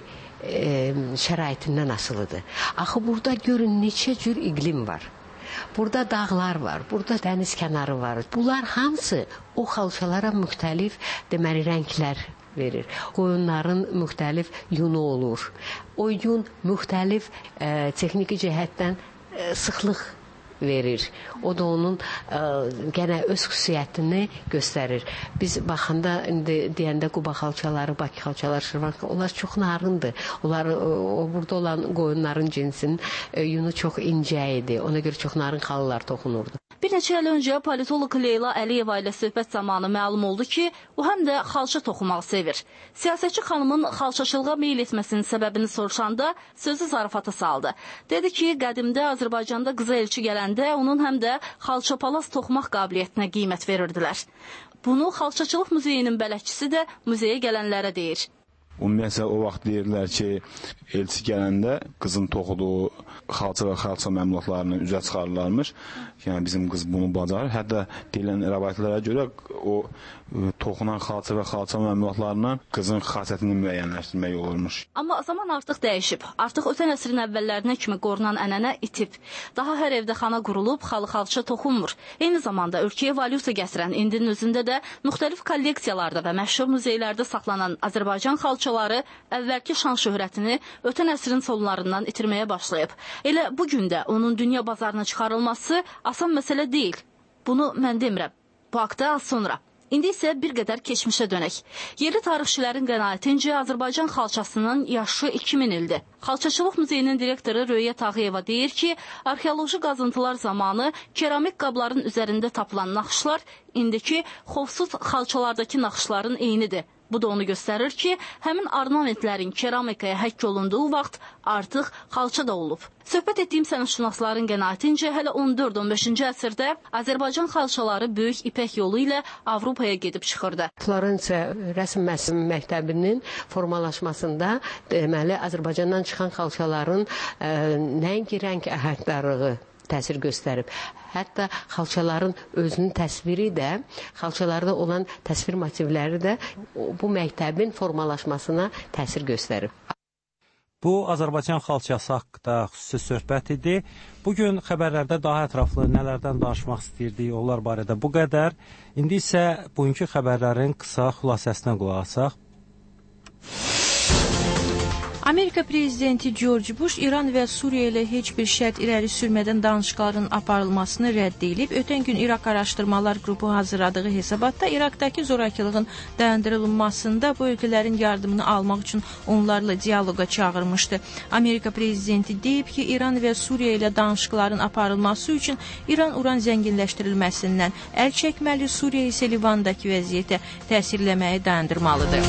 e, şəraitindən asılıdır. Axı burada görün neçə cür iqlim var. Burada dağlar var, burada dəniz kənarı var. Bunlar hamısı o xalçalara müxtəlif deməli rənglər verir. Qoyunların müxtəlif yunu olur. O yun müxtəlif e, texniki cəhətdən e, sıxlıq verir. O da onun e, gənə öz xüsusiyyətini göstərir. Biz baxanda indi deyəndə Quba xalçaları, Bakı xalçaları, Şirvan, onlar çox narındır. Onlar o, burada olan qoyunların cinsinin e, yunu çox incə idi. Ona görə çox narın xalılar toxunurdu. Bir neçə il öncə politoloq Leyla Əliyeva ilə söhbət zamanı məlum oldu ki, o həm də xalça toxumağı sevir. Siyasətçi xanımın xalçaçılığa meyl etməsinin səbəbini soruşanda sözü zarafata saldı. Dedi ki, qədimdə Azərbaycanda qıza elçi gələndə onun həm də xalçapalaz toxumaq qabiliyyətinə qiymət verirdilər. Bunu Xalçaçılıq Muzeyinin bələdçisi də muzeyə gələnlərə deyir. Ümumiyyətlə o vaxt deyirlər ki, elçi gələndə qızın toxuduğu xalça və xalça məmulatlarını üzə çıxarırlarmış. Yəni bizim qız bunu bacarır. Hətta deyilən rəvayətlərə görə o toxunan xalça və xalça məmulatlarından qızın xasiyyətini müəyyənləşdirmək olurmuş. Amma zaman artıq dəyişib. Artıq ötən əsrin əvvəllərinə kimi qorunan ənənə itib. Daha hər evdə xana qurulub, xalı xalça toxunmur. Eyni zamanda ölkəyə valyuta gətirən indinin özündə də müxtəlif kolleksiyalarda və məşhur muzeylərdə saxlanan Azərbaycan xalçaları əvvəlki şan şöhrətini ötən əsrin sonlarından itirməyə başlayıb. Elə bugün də onun dünya bazarına çıxarılması asan məsələ deyil. Bunu mən demirəm. Bu haqda az sonra. İndi isə bir qədər keçmişə dönək. Yerli tarixçilərin qənaətincə Azərbaycan xalçasının yaşı iki min ildir. Xalçaçılıq Muzeyinin direktoru Röyə Tağıyeva deyir ki, arxeoloji qazıntılar zamanı keramik qabların üzərində tapılan naxışlar indiki xovsuz xalçalardakı naxışların eynidir. Bu da onu göstərir ki, həmin ornamentlərin keramikaya həkk olunduğu vaxt artıq xalça da olub. Söhbət etdiyim sənətşünasların qənaətincə hələ on dörd on beşinci əsrdə Azərbaycan xalçaları böyük ipək yolu ilə Avropaya gedib çıxırdı. Florensiya rəsm məktəbinin formalaşmasında deməli Azərbaycandan çıxan xalçaların ə, nəinki rəng əhəddarlığı təsir göstərib. Hətta xalçaların özünün təsviri də, xalçalarda olan təsvir motivləri də bu məktəbin formalaşmasına təsir göstərib. Bu, Azərbaycan xalçası haqqında xüsusi söhbət idi. Bugün xəbərlərdə daha ətraflı nələrdən danışmaq istəyirdik, onlar barədə bu qədər. İndi isə bugünkü xəbərlərin qısa xülasəsinə qulaq asaq. Amerika prezidenti George Bush İran və Suriya ilə heç bir şərt irəli sürmədən danışıqların aparılmasını rədd edib, ötən gün İraq Araşdırmalar Qrupu hazırladığı hesabatda İraqdakı zorakılığın dayandırılmasında bu ölkələrin yardımını almaq üçün onlarla diyaloqa çağırmışdı. Amerika prezidenti deyib ki, İran və Suriya ilə danışıqların aparılması üçün İran uran zənginləşdirilməsindən əl çəkməli, Suriya isə Livandakı vəziyyətə təsirləməyi dayandırmalıdır.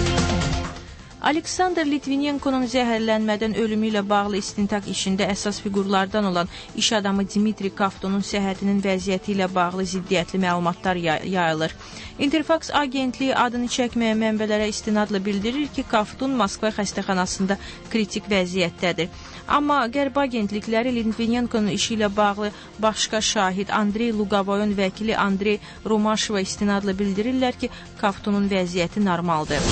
Aleksandr Litvinenko'nun zəhərlənmədən ölümü ilə bağlı istintaq işində əsas figurlardan olan iş adamı Dmitri Kaftonun səhhətinin vəziyyəti ilə bağlı ziddiyyətli məlumatlar yayılır. Interfax agentliyi adını çəkməyən mənbələrə istinadla bildirir ki, Kafton Moskva xəstəxanasında kritik vəziyyətdədir. Amma qərb agentlikləri Litvinenko'nun işi ilə bağlı başqa şahid Andrey Lugavoyun vəkili Andrey Romaşova istinadla bildirirlər ki, Kaftonun vəziyyəti normaldır.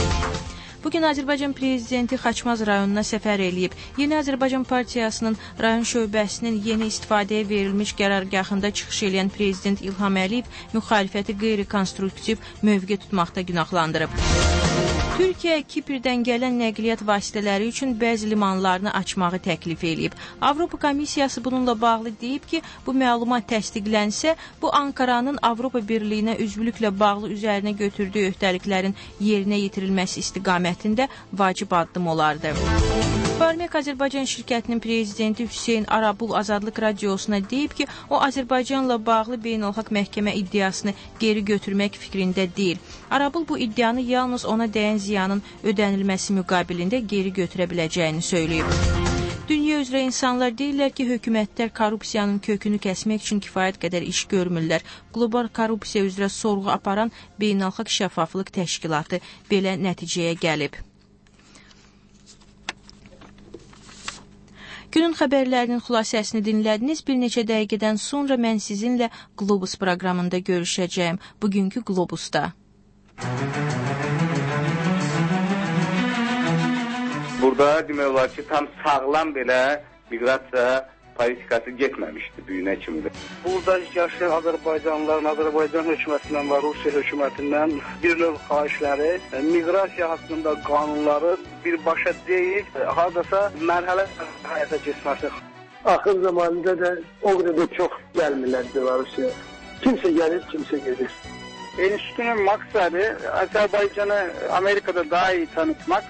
Bugün Azərbaycan prezidenti Xaçmaz rayonuna səfər eləyib. Yeni Azərbaycan Partiyasının rayon şöbəsinin yeni istifadəyə verilmiş qərargahında çıxış edən prezident İlham Əliyev müxalifəti qeyri-konstruktiv mövqe tutmaqda günahlandırıb. Türkiyə Kiprdən gələn nəqliyyat vasitələri üçün bəzi limanlarını açmağı təklif edib. Avropa Komissiyası bununla bağlı deyib ki, bu məlumat təsdiqlənsə, bu Ankaranın Avropa Birliyinə üzvlüklə bağlı üzərinə götürdüyü öhdəliklərin yerinə yetirilməsi istiqamətində vacib addım olardı. Farmek Azərbaycan şirkətinin prezidenti Hüseyn Arabul Azadlıq Radiosuna deyib ki, o Azərbaycanla bağlı beynəlxalq məhkəmə iddiasını geri götürmək fikrində deyil. Arabul bu iddianı yalnız ona dəyən ziyanın ödənilməsi müqabilində geri götürə biləcəyini söyləyib. Dünya üzrə insanlar deyirlər ki, hökumətlər korrupsiyanın kökünü kəsmək üçün kifayət qədər iş görmürlər. Qlobal korrupsiya üzrə sorğu aparan Beynəlxalq Şəffaflıq Təşkilatı belə nəticəyə gəlib. Günün xəbərlərinin xülasəsini dinlədiniz. Bir neçə dəqiqədən sonra mən sizinlə Globus proqramında görüşəcəyim. Bugünkü Globusda. Burada demək olar ki, tam sağlam belə miqrasiya politikası getməmişdi büyünə kimi. Burada yaşayan Azərbaycanlıların Azərbaycan hökumətindən və Rusiya hökumətindən bir növ xahişləri, miqrasiya haqqında qanunları birbaşa deyil, hardasa mərhələ həyata keçməsi. Axır zamanında da o qədər çox gəlmirlər Belarusiyaya. Kimsə gəlir, kimsə gedir. Enstitünün məqsədi Azərbaycanı Amerikada daha iyi tanıtmaq.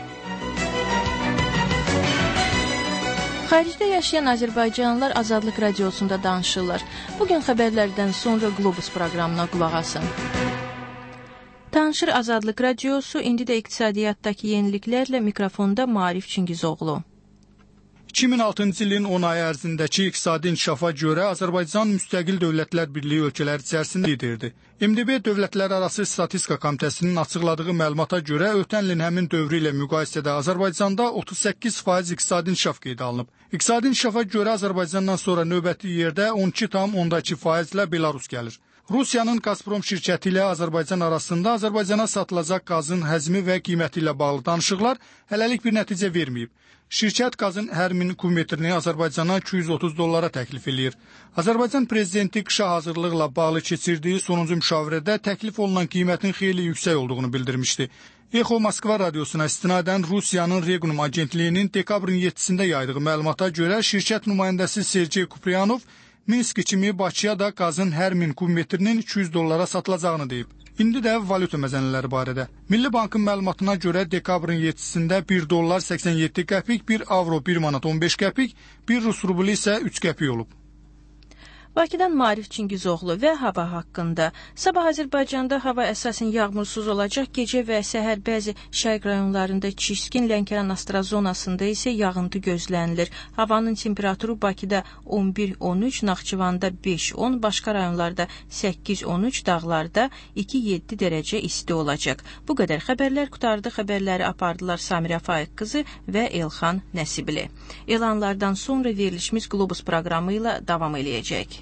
Xaricdə yaşayan Azərbaycanlılar Azadlıq Radiosunda danışırlar. Bugün xəbərlərdən sonra Globus proqramına qulaq asın. Tanışır Azadlıq Radiosu, indi də iqtisadiyyatdakı yeniliklərlə mikrofonda Maarif Çingizoğlu. iki min altıncı ilin on ayı ərzindəki iqtisadi inkişafa görə Azərbaycan Müstəqil Dövlətlər Birliyi ölkələri içərisində liderdir. M D B Dövlətlərarası Statistika Komitəsinin açıqladığı məlumata görə ötən ilin həmin dövrü ilə müqayisədə Azərbaycanda otuz səkkiz faiz iqtisadi inkişaf qeydə alınıb. İqtisadi inkişafa görə Azərbaycandan sonra növbəti yerdə on iki tam onda iki faizlə Belarus gəlir. Rusiyanın Gazprom şirkəti ilə Azərbaycan arasında Azərbaycana satılacaq qazın həcmi və qiyməti ilə bağlı danışıqlar hələlik bir nəticə verməyib. Şirkət qazın hər min kubmetrini Azərbaycana iki yüz otuz dollara təklif eləyir. Azərbaycan prezidenti qışa hazırlıqla bağlı keçirdiyi sonuncu müşavirədə təklif olunan qiymətin xeyli yüksək olduğunu bildirmişdi. Exo Moskva radiosuna istinadən Rusiyanın Regnum agentliyinin dekabrın yeddisində yaydığı məlumata görə şirkət nümayəndəsi Sergey Kupryanov Minsk kimi Bakıya da qazın hər min kubmetrinin iki yüz dollara satılacağını deyib. İndi də valyuta məzənələri barədə. Milli Bankın məlumatına görə dekabrın yeddisində bir dollar səksən yeddi qəpik, bir avro bir manat on beş qəpik, bir rus rublu isə üç qəpik olub. Bakıdan Marif Çingizoğlu və hava haqqında. Sabah Azərbaycanda hava əsasən yağmursuz olacaq, gecə və səhər bəzi şərq rayonlarında Çiskin, Lənkəran astara zonasında isə yağıntı gözlənilir. Havanın temperaturu Bakıda on bir on üç, Naxçıvanda beş on, başqa rayonlarda səkkiz on üç, dağlarda iki yeddi dərəcə isti olacaq. Bu qədər xəbərlər qutardı. Xəbərləri apardılar Samirə Faiq qızı və Elxan Nəsibli. Elanlardan sonra verilişimiz Globus proqramı ilə davam eləyəcək.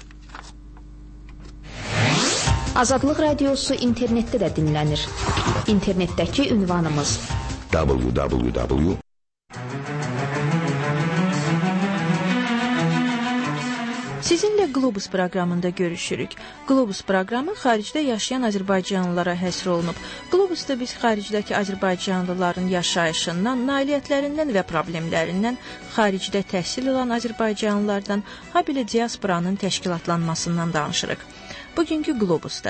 Azadlıq Radiosu internetdə də dinlənir. İnternetdəki ünvanımız w w w Sizinlə Globus proqramında görüşürük. Globus proqramı xaricdə yaşayan Azərbaycanlılara həsr olunub. Globusda biz xaricdəki Azərbaycanlıların yaşayışından, nailiyyətlərindən və problemlərindən, xaricdə təhsil alan Azərbaycanlılardan, habelə diasporanın təşkilatlanmasından danışırıq. Bugünkü Globusda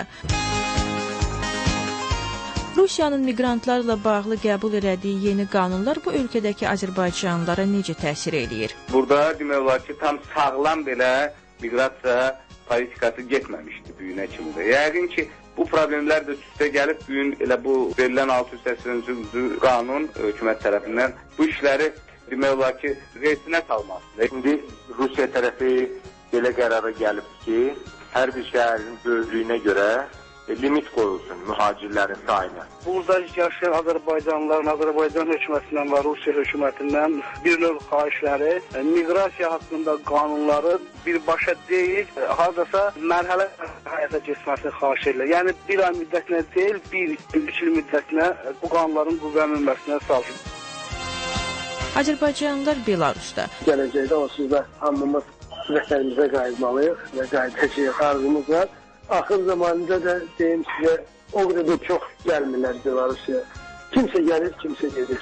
Rusiyanın miqrantlarla bağlı qəbul elədiyi yeni qanunlar bu ölkədəki Azərbaycanlılara necə təsir eləyir? Burada demək olar ki, tam sağlam belə miqrasiya politikası getməmişdi bu günə kimi də. Yəqin ki, bu problemlər də üstə gəlib, bu gün elə bu verilən altı yüz səkkizinci qanun hökumət tərəfindən bu işləri demək olar ki, reytinə salmasıdır. İndi Rusiya tərəfi belə qərara gəlib ki, hər bir şəhərin böyüklüyünə görə limit qoyulsun mühacirlərin sayına. Burada yaşayan Azərbaycanlıların Azərbaycan hökumətindən və Rusiya hökumətindən bir növ xahişləri, miqrasiya haqqında qanunları birbaşa deyil, hardasa mərhələ həyata keçməsini xahiş edirlər. Yəni bir ay müddətinə deyil, bir üç il müddətinə bu qanunların qüvvəyə minməsinə çalışır. Azərbaycanlılar Belarusda. Gələcəkdə onsuz da hamımız vətənimizə qayıtmalıyıq və qayıdacağıq, arzumuz var. Axır zamanında da deyim sizə, o qədər də çox gəlmirlər Belarusya. Kimsə gəlir, kimsə gedir.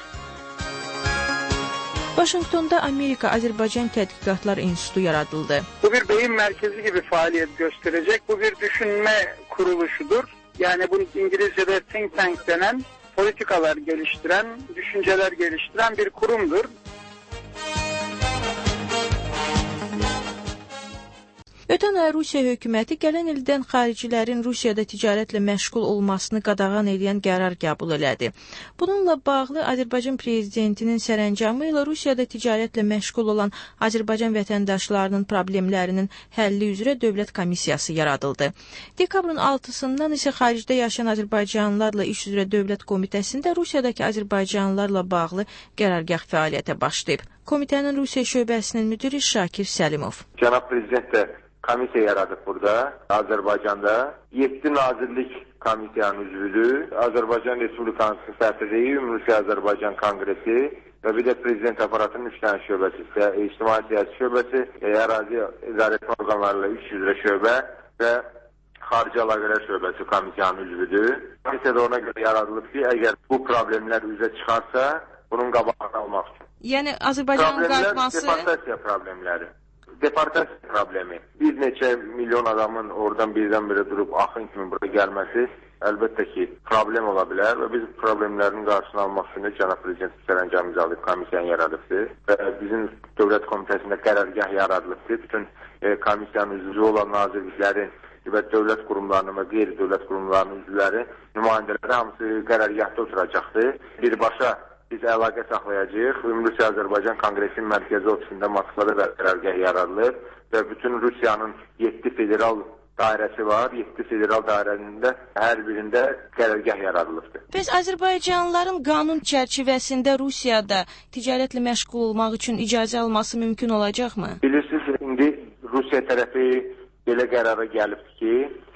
Vaşinqtonda Amerika Azərbaycan Tədqiqatlar İnstitutu yaradıldı. Bu bir beyin merkezi gibi faaliyet gösterecek. Bu bir düşünme kuruluşudur. Yani bu İngilizce'de think tank denen politikalar geliştiren, düşünceler geliştiren bir kurumdur. Ötən ay Rusiya hökuməti gələn ildən xaricilərin Rusiyada ticarətlə məşğul olmasını qadağan edən qərar qəbul elədi. Bununla bağlı Azərbaycan prezidentinin sərəncamı ilə Rusiyada ticarətlə məşğul olan Azərbaycan vətəndaşlarının problemlərinin həlli üzrə dövlət komissiyası yaradıldı. Dekabrın altısından isə xaricdə yaşayan Azərbaycanlılarla iş üzrə dövlət komitəsində Rusiyadakı Azərbaycanlılarla bağlı qərargah fəaliyyətə başlayıb. Komitənin Rusiya şöbəsinin müdiri Şakir Səlimov. Cənab Prezident də komissiya yaradıb burada, Azərbaycanda. yeddi nazirlik komissiyanın üzvüdür. Azərbaycan Respublikasının sərfəzəyi, Ümumrusiya Azərbaycan Konqresi və bir də Prezident aparatının üç dənə şöbəsi, İctimai Siyasi şöbəsi, ərazi idarəetmə orqanlarıyla üç üzrə şöbə və Xarici Əlaqələr şöbəsi komissiyanın üzvüdür. Komissiya da ona görə yaradılıb ki, əgər bu problemlər üzə çıxarsa, bunun qabağını almaq üçün. Yəni Azərbaycanın qayıtması... Deportasiya problemləri. Deportasiya problemi. Bir neçə milyon adamın oradan birdən-birə durub axın kimi buraya gəlməsi əlbəttə ki, problem ola bilər və biz problemlərin qarşısını almaq üçün Cənab Prezident sərəncamı imzalayıb komissiyanı yaradıbdır və bizim dövlət komitəsində qərargah yaradılıbdır. Bütün e, komissiyanın üzvü olan nazirliklərin və dövlət qurumlarının və qeyri-dövlət qurumlarının üzvləri, nümayəndələri hamısı qərargahda oturacaqdır. Birbaşa biz əlaqə saxlayacağıq. Ümumrusiya Azərbaycan Konqresinin mərkəzi ofisində Moskvada da qərargah yaradılır və bütün Rusiyanın yeddi federal dairəsi var. yeddi federal dairəsində hər birində qərargah yaradılıbdır. Biz Azərbaycanlıların qanun çərçivəsində Rusiyada ticarətlə məşğul olmaq üçün icazə alması mümkün olacaqmı? Bilirsiniz, indi Rusiya tərəfi belə qərara gəlibdir ki,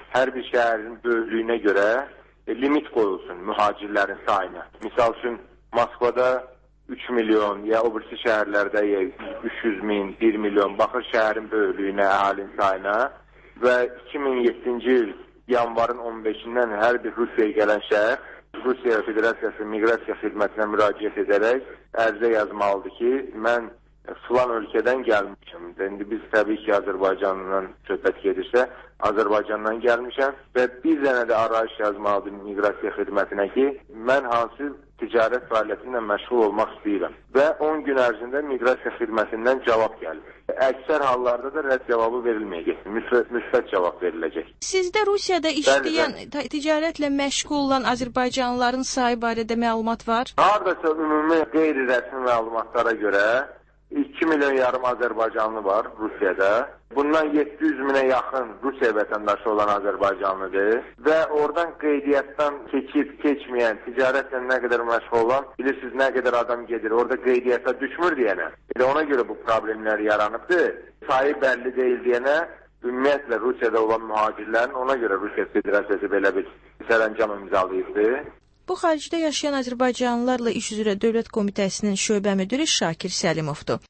hər bir şəhərin böyüklüyünə görə limit qoyulsun mühacirlərin sayına. Misal üçün, Moskvada üç milyon, ya o birisi şəhərlərdə üç yüz min, bir milyon, baxır şəhərin böyüklüyünə, əhalinin sayına və iki min yeddinci il yanvarın on beşindən hər bir Rusiyaya gələn şəhər Rusiya Federasiyası Miqrasiya Xidmətinə müraciət edərək ərizə yazmalıdır ki, mən filan ölkədən gəlmişəm. İndi biz təbii ki, Azərbaycandan söhbət gedirsə, Azərbaycandan gəlmişəm və bir dənə də arayış yazmalıdır Miqrasiya Xidmətinə ki, mən hansı ticarət fəaliyyətinlə məşğul olmaq istəyirəm. Və on gün ərzində Miqrasiya Xidmətindən cavab gəlir. Əksər hallarda da rədd cavabı verilməyəcək, müsbət cavab veriləcək. Sizdə Rusiyada işləyən, ticarətlə məşğul olan Azərbaycanlıların sayı barədə məlumat var? Haradasa ümumi qeyri-rəsmi məlumatlara görə iki milyon yarım Azərbaycanlı var Rusiyada. Bundan yeddi yüz minə yaxın Rusiya vətəndaşı olan Azərbaycanlıdır və oradan qeydiyyatdan keçib, keçməyən, ticarətlə nə qədər məşğul olan, bilirsiniz nə qədər adam gedir, orada qeydiyyata düşmür deyənə. Elə ona görə bu problemlər yaranıbdır. Sayı bəlli deyil deyənə, ümumiyyətlə Rusiyada olan mühacirlərin ona görə Rusiya Federasiyası belə bir sərəncam imzalayıbdır. Bu xaricdə yaşayan Azərbaycanlılarla iş üzrə Dövlət Komitəsinin şöbə müdiri Şakir Səlimovdur.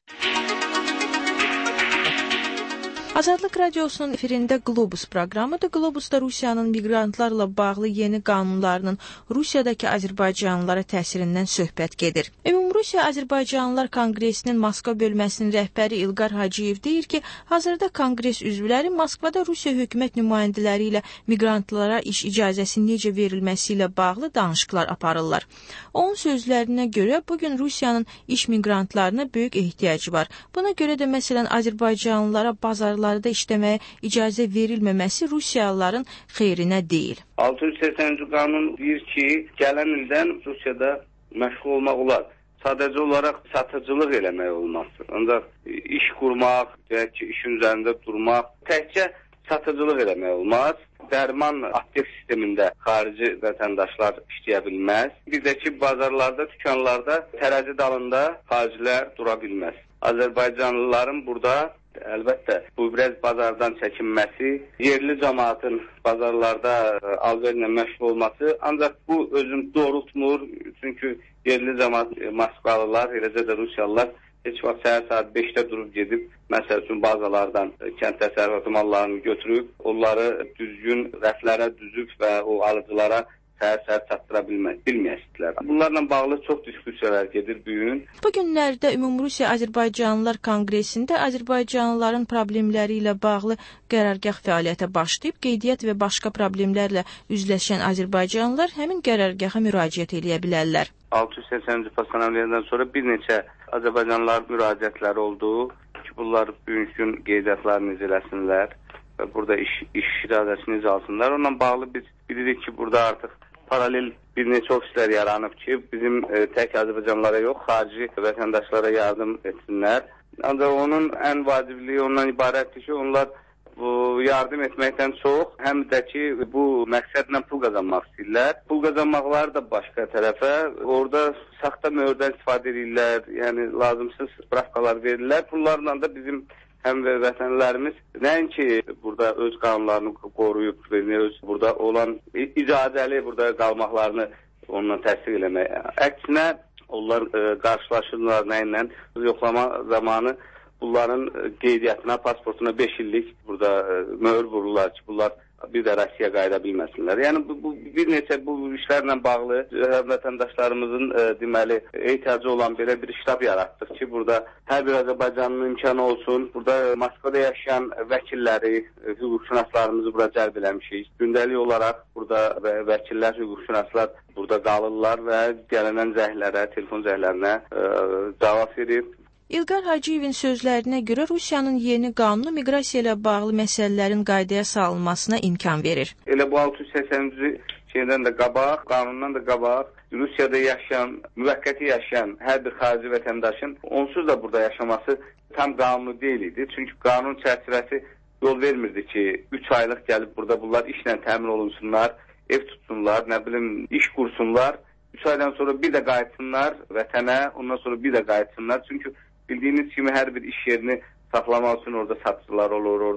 Azadlıq Radiosunun efirində Globus proqramıdır. Globusda Rusiyanın miqrantlarla bağlı yeni qanunlarının Rusiyadakı Azərbaycanlılara təsirindən söhbət gedir. Ümumrusiya Azərbaycanlılar Konqresinin Moskva bölməsinin rəhbəri İlqar Hacıyev deyir ki, hazırda Konqres üzvləri Moskvada Rusiya hökumət nümayəndələri ilə miqrantlara iş icazəsi necə verilməsi ilə bağlı danışıqlar aparırlar. Onun sözlərinə görə bugün Rusiyanın iş miqrantlarına böyük ehtiyacı var. Buna görə də məsələn Azərbaycanlılara bazarlar da işləməyə icazə verilməməsi Rusiyalıların xeyrinə deyil. altı yüz səksəninci qanun deyir ki, gələn ildən Rusiyada məşğul olmaq olar. Sadəcə olaraq satıcılıq eləmək olmazdır. Ancaq iş qurmaq, işin üzərində durmaq, təkcə satıcılıq eləmək olmaz. Dərman aptek sistemində xarici vətəndaşlar işləyə bilməz. Bir də ki, bazarlarda, dükanlarda tərəzi dalında xaricilər dura bilməz. Azərbaycanlıların burada əlbəttə bu biraz bazardan çəkinməsi, yerli cəmaatın bazarlarda alverlə məşğul olması, ancaq bu özünü doğrultmur. Çünki yerli cəmaat Moskvalılar, eləcə də Rusiyalılar heç vaxt səhər saat beşdə durub gedib, məsəl üçün bazalardan kənd təsərrüfatı mallarını götürüb, onları düzgün rəflərə düzüb və o alıcılara səhər-səhər çatdıra bilməyəsizlər. Bunlarla bağlı çox diskusiyalar gedir bu gün. Bu günlərdə Ümumrusiya Azərbaycanlılar Konqresində Azərbaycanlıların problemləri ilə bağlı qərargah fəaliyyətə başlayıb, qeydiyyat və başqa problemlərlə üzləşən Azərbaycanlılar həmin qərargaha müraciət edə bilərlər. altı yüz səksəninci postanaviyyadan sonra bir neçə Azərbaycanlılar müraciətləri oldu ki, bunlar bugünkü gün qeydiyyatlarını izləsinlər və burada iş, iş icazəsini alsınlar. Onunla bağlı biz bilirik ki, burada artıq paralel bir neçə ofislər yaranıb ki, bizim e, tək Azərbaycanlılara yox, xarici vətəndaşlara yardım etsinlər. Ancaq onun ən vacibliyi ondan ibarətdir ki, onlar bu yardım etməkdən çox, həm də ki, bu məqsədlə pul qazanmaq istəyirlər. Pul qazanmaqları da başqa tərəfə, orada saxta möhürdən istifadə edirlər, yəni lazımsız spravkalar verirlər. Pullarla da bizim həm və vətənlərimiz nəinki burada öz qanunlarını qoruyub, öz burada olan icazəli burada qalmaqlarını onunla təsdiq eləmək. Əksinə, onlar e, qarşılaşırlar nə ilə yoxlama zamanı bunların qeydiyyatına, pasportuna beş illik burada e, möhür vururlar ki, bunlar bir də Rusiya qayıda bilməsinlər. Yəni bu, bu bir neçə bu işlərlə bağlı vətəndaşlarımızın e, deməli ehtiyacı olan belə bir ştab yaratdıq ki, burada hər bir Azərbaycanın imkanı olsun. Burada Moskvada yaşayan vəkilləri, e, hüquqşünaslarımızı bura cəlb eləmişik. Gündəlik olaraq burada və vəkillər, hüquqşünaslar burada qalırlar və gələnən zəhlərə, telefon zəhlərinə e, cavab verir. İlqar Hacıyevin sözlərinə görə Rusiyanın yeni qanunu miqrasiya ilə bağlı məsələlərin qaydaya salınmasına imkan verir. Elə bu altı yüz səksəninci şeydən də qabaq, qanundan da qabaq, Rusiyada yaşayan, müvəqqəti yaşayan hər bir xarici vətəndaşın onsuz da burada yaşaması tam qanunu deyil idi. Çünki qanun çərçivəsi yol vermirdi ki, üç aylıq gəlib burada bunlar işlə təmin olunsunlar, ev tutsunlar, nə bilim, iş qursunlar. üç aydan sonra bir də qayıtsınlar vətənə, ondan sonra bir də qayıtsınlar. Çünki bildiyiniz kimi hər bir iş yerini saxlamaq üçün orada satıcılar olur, orada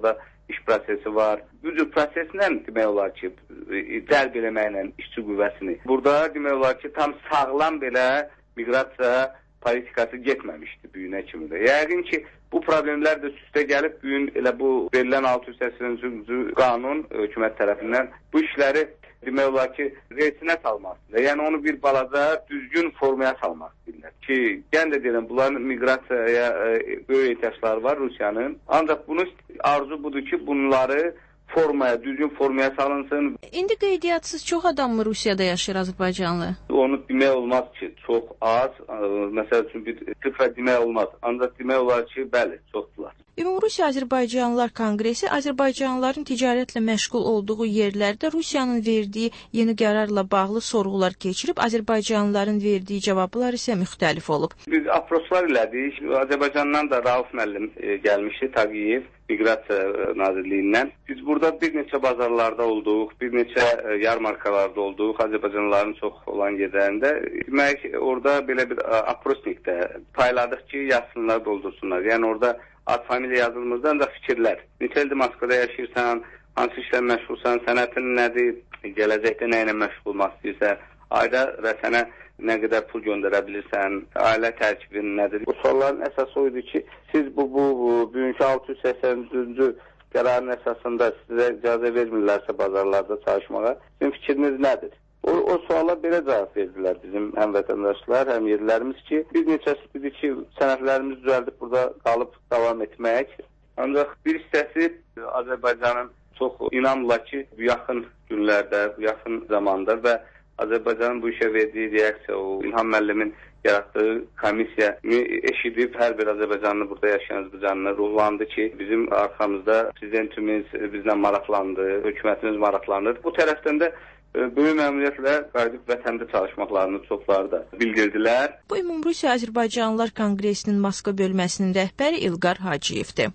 iş prosesi var. Bu cür proseslə demək olar ki, cəlb eləməklə işçi qüvvəsini. Burada demək olar ki, tam sağlam belə miqrasiya politikası getməmişdi bu günə kimi də. Yəqin ki, bu problemlər də üstə gəlib bu gün elə bu verilən altı yüz səksən üçüncü qanun hökumət tərəfindən bu işləri demək olar ki, reytinə salmaq istəyirlər. Yəni onu bir balaca düzgün formaya salmaq istəyirlər. Ki, mən də deyirəm, bunların miqrasiyaya böyük ehtiyacları var Rusiyanın. Ancaq bunu arzu budur ki, bunları formaya, düzgün formaya salınsın. İndi qeydiyyatçısız çox adam mı Rusiyada yaşayır Azərbaycanlı? Onu demək olmaz ki, çox az. Məsəl üçün bir sıfır demək olmaz. Ancaq demək olar ki, bəli, çoxdular. Ümumrusiya Azərbaycanlılar Konqresi Azərbaycanlıların ticarətlə məşğul olduğu yerlərdə Rusiyanın verdiyi yeni qərarla bağlı sorğular keçirib, Azərbaycanlıların verdiyi cavablar isə müxtəlif olub. Biz aproslar elədik. Azərbaycandan da Rauf müəllim gəlmişdi, Tağıyev, Miqrasiya Nazirliyindən. Biz burada bir neçə bazarlarda olduq, bir neçə yarmarkalarda olduq, Azərbaycanlıların çox olan yerlərində. Demək, orada belə bir aprosnikdə payladıq ki, yazsınlar, doldursunlar. Yəni orada ad familiya yazılmazdan da fikirlər. Neçə ildir Moskvada yaşayırsan, hansı işlə məşğulsan, sənətin nədir, gələcəkdə nə ilə məşğul olmaq istəyirsən, ayda və sənə nə qədər pul göndərə bilirsən, ailə tərkibin nədir? Bu sualların əsası oydu ki, siz bu, bu, bu bugünkü altı yüz səksən üçüncü qərarın əsasında sizə icazə vermirlərsə bazarlarda çalışmağa, sizin fikriniz nədir? O, o suala belə cavab verdilər bizim həm vətəndaşlar, həm yerlərimiz ki, bir neçəsi dedi ki, sənədlərimiz düzəldib burada qalıb davam etmək. Ancaq bir hissəsi Azərbaycanın çox inamla ki, bu yaxın günlərdə, bu yaxın zamanda və Azərbaycanın bu işə verdiyi reaksiya, o İlham müəllimin yaratdığı komissiyanı eşidib, hər bir Azərbaycanlı burada yaşayan Azərbaycanlı ruhlandı ki, bizim arxamızda prezidentimiz bizlə maraqlandı, hökumətimiz maraqlanır. Bu tərəfdən də böyük məmnuniyyətlə qayıdıb vətəndə çalışmaqlarını çoxları da bildirdilər. Bu Ümumrusiya Azərbaycanlılar Konqresinin Moskva bölməsinin rəhbəri İlqar Hacıyevdir.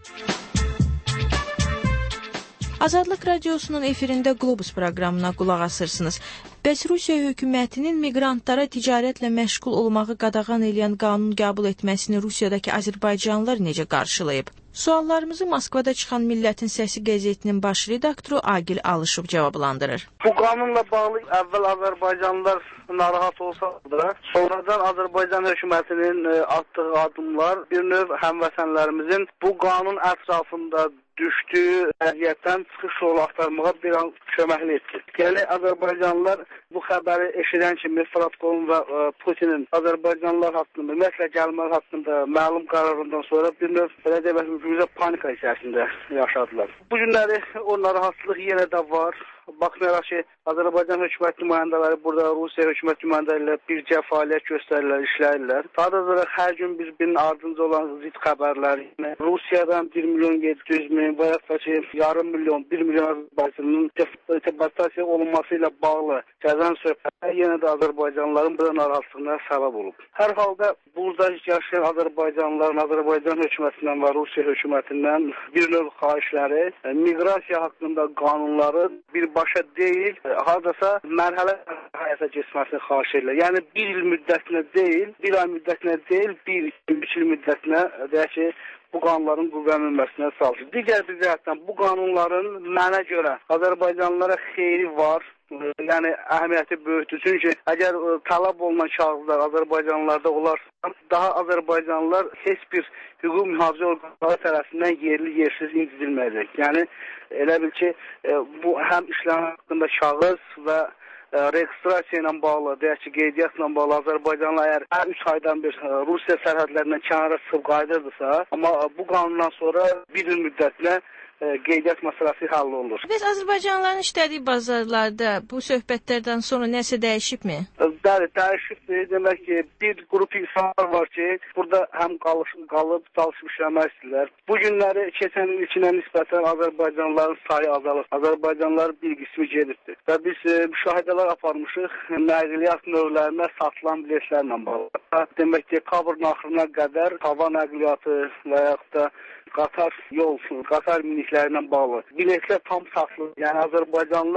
Azadlıq Radiosunun efirində Globus proqramına qulaq asırsınız. Bəs Rusiya hökumətinin miqrantlara ticarətlə məşğul olmağı qadağan edən qanun qəbul etməsini Rusiyadakı Azərbaycanlılar necə qarşılayıb? Suallarımızı Moskvada çıxan Millətin Səsi qəzetinin baş redaktoru Agil Alışov cavablandırır. Bu qanunla bağlı əvvəl Azərbaycanlılar narahat olsa da, sonradan Azərbaycan hökumətinin atdığı adımlar bir növ həmvətənlərimizin bu qanun ətrafında düşdüyü əziyyətdən çıxış yolu axtarmağa bir an köməkli etdi. Yəni Azərbaycanlılar bu xəbəri eşidən kimi Fıratkovun və ə, Putinin Azərbaycanlılar haqqında, ümumiyyətlə gəlmələr haqqında məlum qərarından sonra bir növ belə demək mümkünsə panika içərisində yaşadılar. Bu günləri o narahatlıq yenə də var. Baxmayaraq ki, Azərbaycan hökumət nümayəndələri burada Rusiya hökumət nümayəndələri bircə fəaliyyət göstərirlər, işləyirlər. Sadəcə hər gün bir-birinin ardınca olan zid xəbərlər, yəni Rusiyadan bir milyon yeddi yüz min və yaxud da ki, yarım milyon, bir milyon Azərbaycanın deportasiya olunması ilə bağlı gəzən söhbətlər yenə də Azərbaycanlıların burada narahatlığına səbəb olub. Hər halda burada yaşayan Azərbaycanlıların Azərbaycan hökumətindən və Rusiya hökumətindən bir növ xahişləri, miqrasiya haqqında qanunları bir başa deyil, hardasa mərhələ həyata keçməsini xahiş edirlər. Yəni bir il müddətinə deyil, bir ay müddətinə deyil, bir, üç il müddətinə deyək ki, bu qanunların qüvvəyə minməsinə çalışır. Digər bir cəhətdən bu qanunların mənə görə Azərbaycanlılara xeyri var. Yəni əhəmiyyəti böyükdür. Çünki əgər ə, tələb olunan kağızlar Azərbaycanlılarda olarsa, daha Azərbaycanlılar heç bir hüquq mühafizə orqanları tərəfindən yerli yersiz incidilməyəcək. Yəni elə bil ki, ə, bu həm işləm haqqında kağız və ə, registrasiya ilə bağlı, deyək ki, qeydiyyatla bağlı Azərbaycanlı əgər hər üç aydan bir ə, Rusiya sərhədlərindən kənara çıxıb qayıdırdısa, amma ə, bu qanundan sonra bir il müddətinə qeydiyyat məsələsi həll olunur. Bəs Azərbaycanlıların işlədiyi bazarlarda bu söhbətlərdən sonra nəsə dəyişibmi? Bəli, dəyişibdir. Demək ki, bir qrup insanlar var ki, burada həm qalıb, qalıb çalışıb işləmək istəyirlər. Bu günləri keçən il içinə nisbətən Azərbaycanlıların sayı azalır. Azərbaycanlıların bir qismi gedibdir. Və biz e, müşahidələr aparmışıq nəqliyyat növlərinə satılan biletlərlə bağlı. Demək ki, kabrın axırına qədər hava nəqliyyatı və yaxud da qatar yol, qatar miniklərindən bağlı. Biletlər tam satılır. Yəni Azərbaycanlılar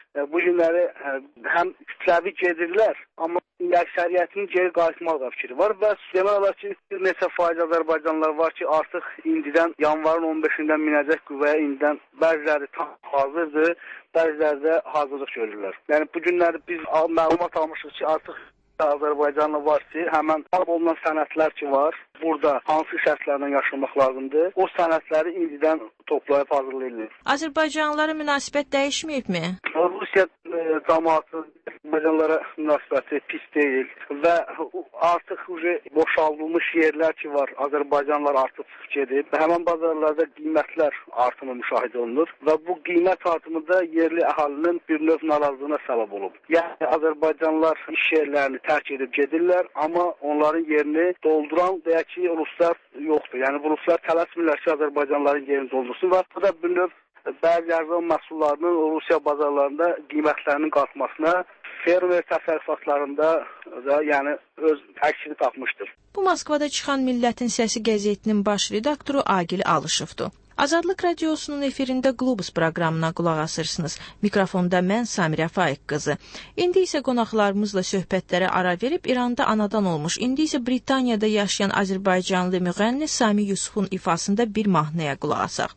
bu günləri həm kütləvi gedirlər, amma əksəriyyətinin geri qayıtmaq fikri var və demək olar ki, bir neçə faiz Azərbaycanlılar var ki, artıq indidən yanvarın on beşindən minəcək qüvvəyə indidən bəziləri tam hazırdır, bəziləri də hazırlıq görürlər. Yəni bu günləri biz məlumat almışıq ki, artıq Azərbaycanlı var ki, həmən alıb olunan sənədlər ki var, burada hansı şərtlərlə yaşamaq lazımdır, o sənədləri indidən toplayıb hazırlayırlar. Azərbaycanlılara münasibət dəyişməyibmi? Rusiya cəmaatı Azərbaycanlılara münasibəti pis deyil və artıq boşaldılmış yerlər ki var, Azərbaycanlılar artıq gedib. Həmən bazarlarda qiymətlər artımı müşahidə olunur və bu qiymət artımı da yerli əhalinin bir növ narazılığına səbəb olub. Yəni Azərbaycanlılar iş yerlərini tərk edib gedirlər, amma onların yerini dolduran deyək ki, ruslar yoxdur. Yəni bu ruslar tələsmirlər ki, Azərbaycanlıların yerini doldursun və bu da bir növ bəzi ərzaq məhsullarının Rusiya bazarlarında qiymətlərinin qalxmasına, fermer təsərrüfatlarında da yəni öz əksini tapmışdır. Bu Moskvada çıxan Millətin Səsi qəzetinin baş redaktoru Agil Alışevdir. Azadlıq Radiosunun efirində Globus proqramına qulaq asırsınız. Mikrofonda mən Samirə Faiq qızı. İndi isə qonaqlarımızla söhbətlərə ara verib İranda anadan olmuş, indi isə Britaniyada yaşayan Azərbaycanlı müğənni Sami Yusufun ifasında bir mahnıya qulaq asaq.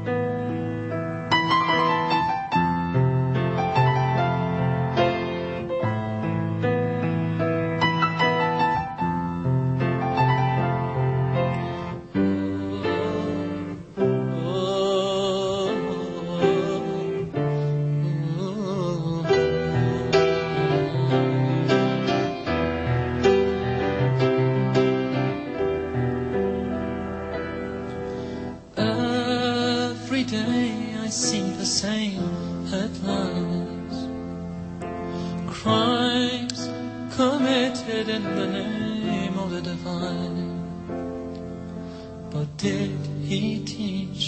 in the name of the divine. But did he teach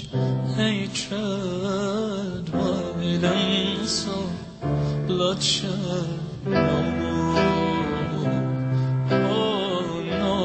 hatred, violence, or bloodshed? No. Oh no.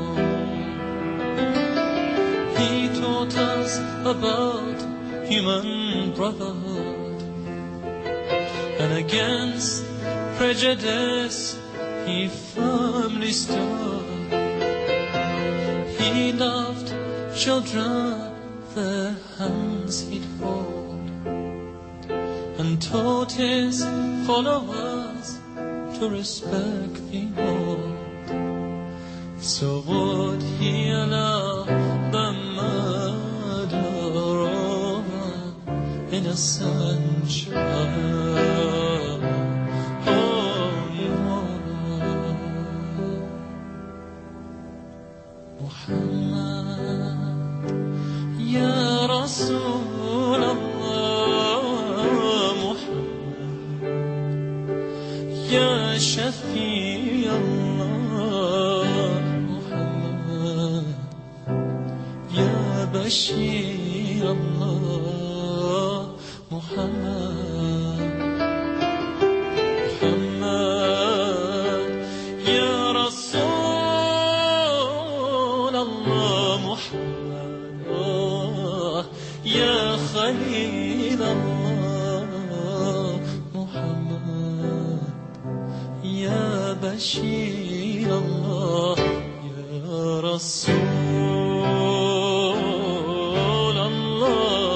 He taught us about human brotherhood, and against prejudice he firmly stood. He loved children, their hands he'd hold, and taught his followers to respect the old. So would he allow the murder of an innocent child? Oh no. Muhammad, Ya Rasul Allah, Muhammad, Ya Shafi Allah, Muhammad, Ya Bashir Allah, Muhammad, Muhammad, Ya Rasul Allah, Muhammad, oh, Ya Khalil Allah, Muhammad, Ya Bashir Allah, Ya Rasul Allah.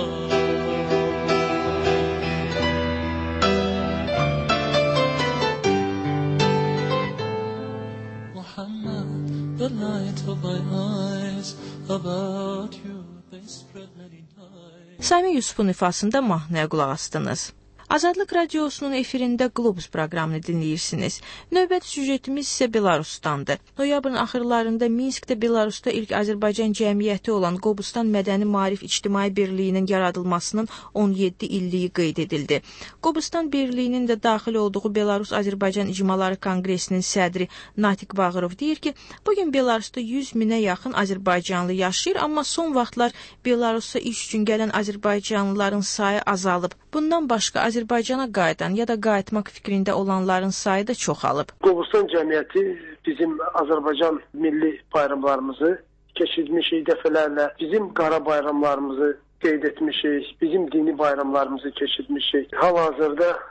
Muhammad, the light of my eyes, about you they spread many lies. Sami Yusufun ifasında mahnıya qulaq astınız. Azadlıq Radiosunun efirində Globus proqramını dinləyirsiniz. Növbəti süjetimiz isə Belarusdandır. Noyabrın axırlarında Minskdə Belarusda ilk Azərbaycan cəmiyyəti olan Qobustan Mədəni Maarif İctimai Birliyinin yaradılmasının on yeddi illiyi qeyd edildi. Qobustan Birliyinin də daxil olduğu Belarus Azərbaycan İcmaları Konqresinin sədri Natiq Bağırov deyir ki, bugün Belarusda yüz minə yaxın Azərbaycanlı yaşayır, amma son vaxtlar Belarusa iş üçün gələn Azərbaycanlıların sayı azalıb. Bundan başqa Azərbaycana qayıdan ya da qayıtmaq fikrində olanların sayı da çoxalıb. Qobustan cəmiyyəti bizim Azərbaycan milli bayramlarımızı keçirmişik dəfələrlə, bizim qara bayramlarımızı qeyd etmişik, bizim dini bayramlarımızı keçirmişik. Hal-hazırda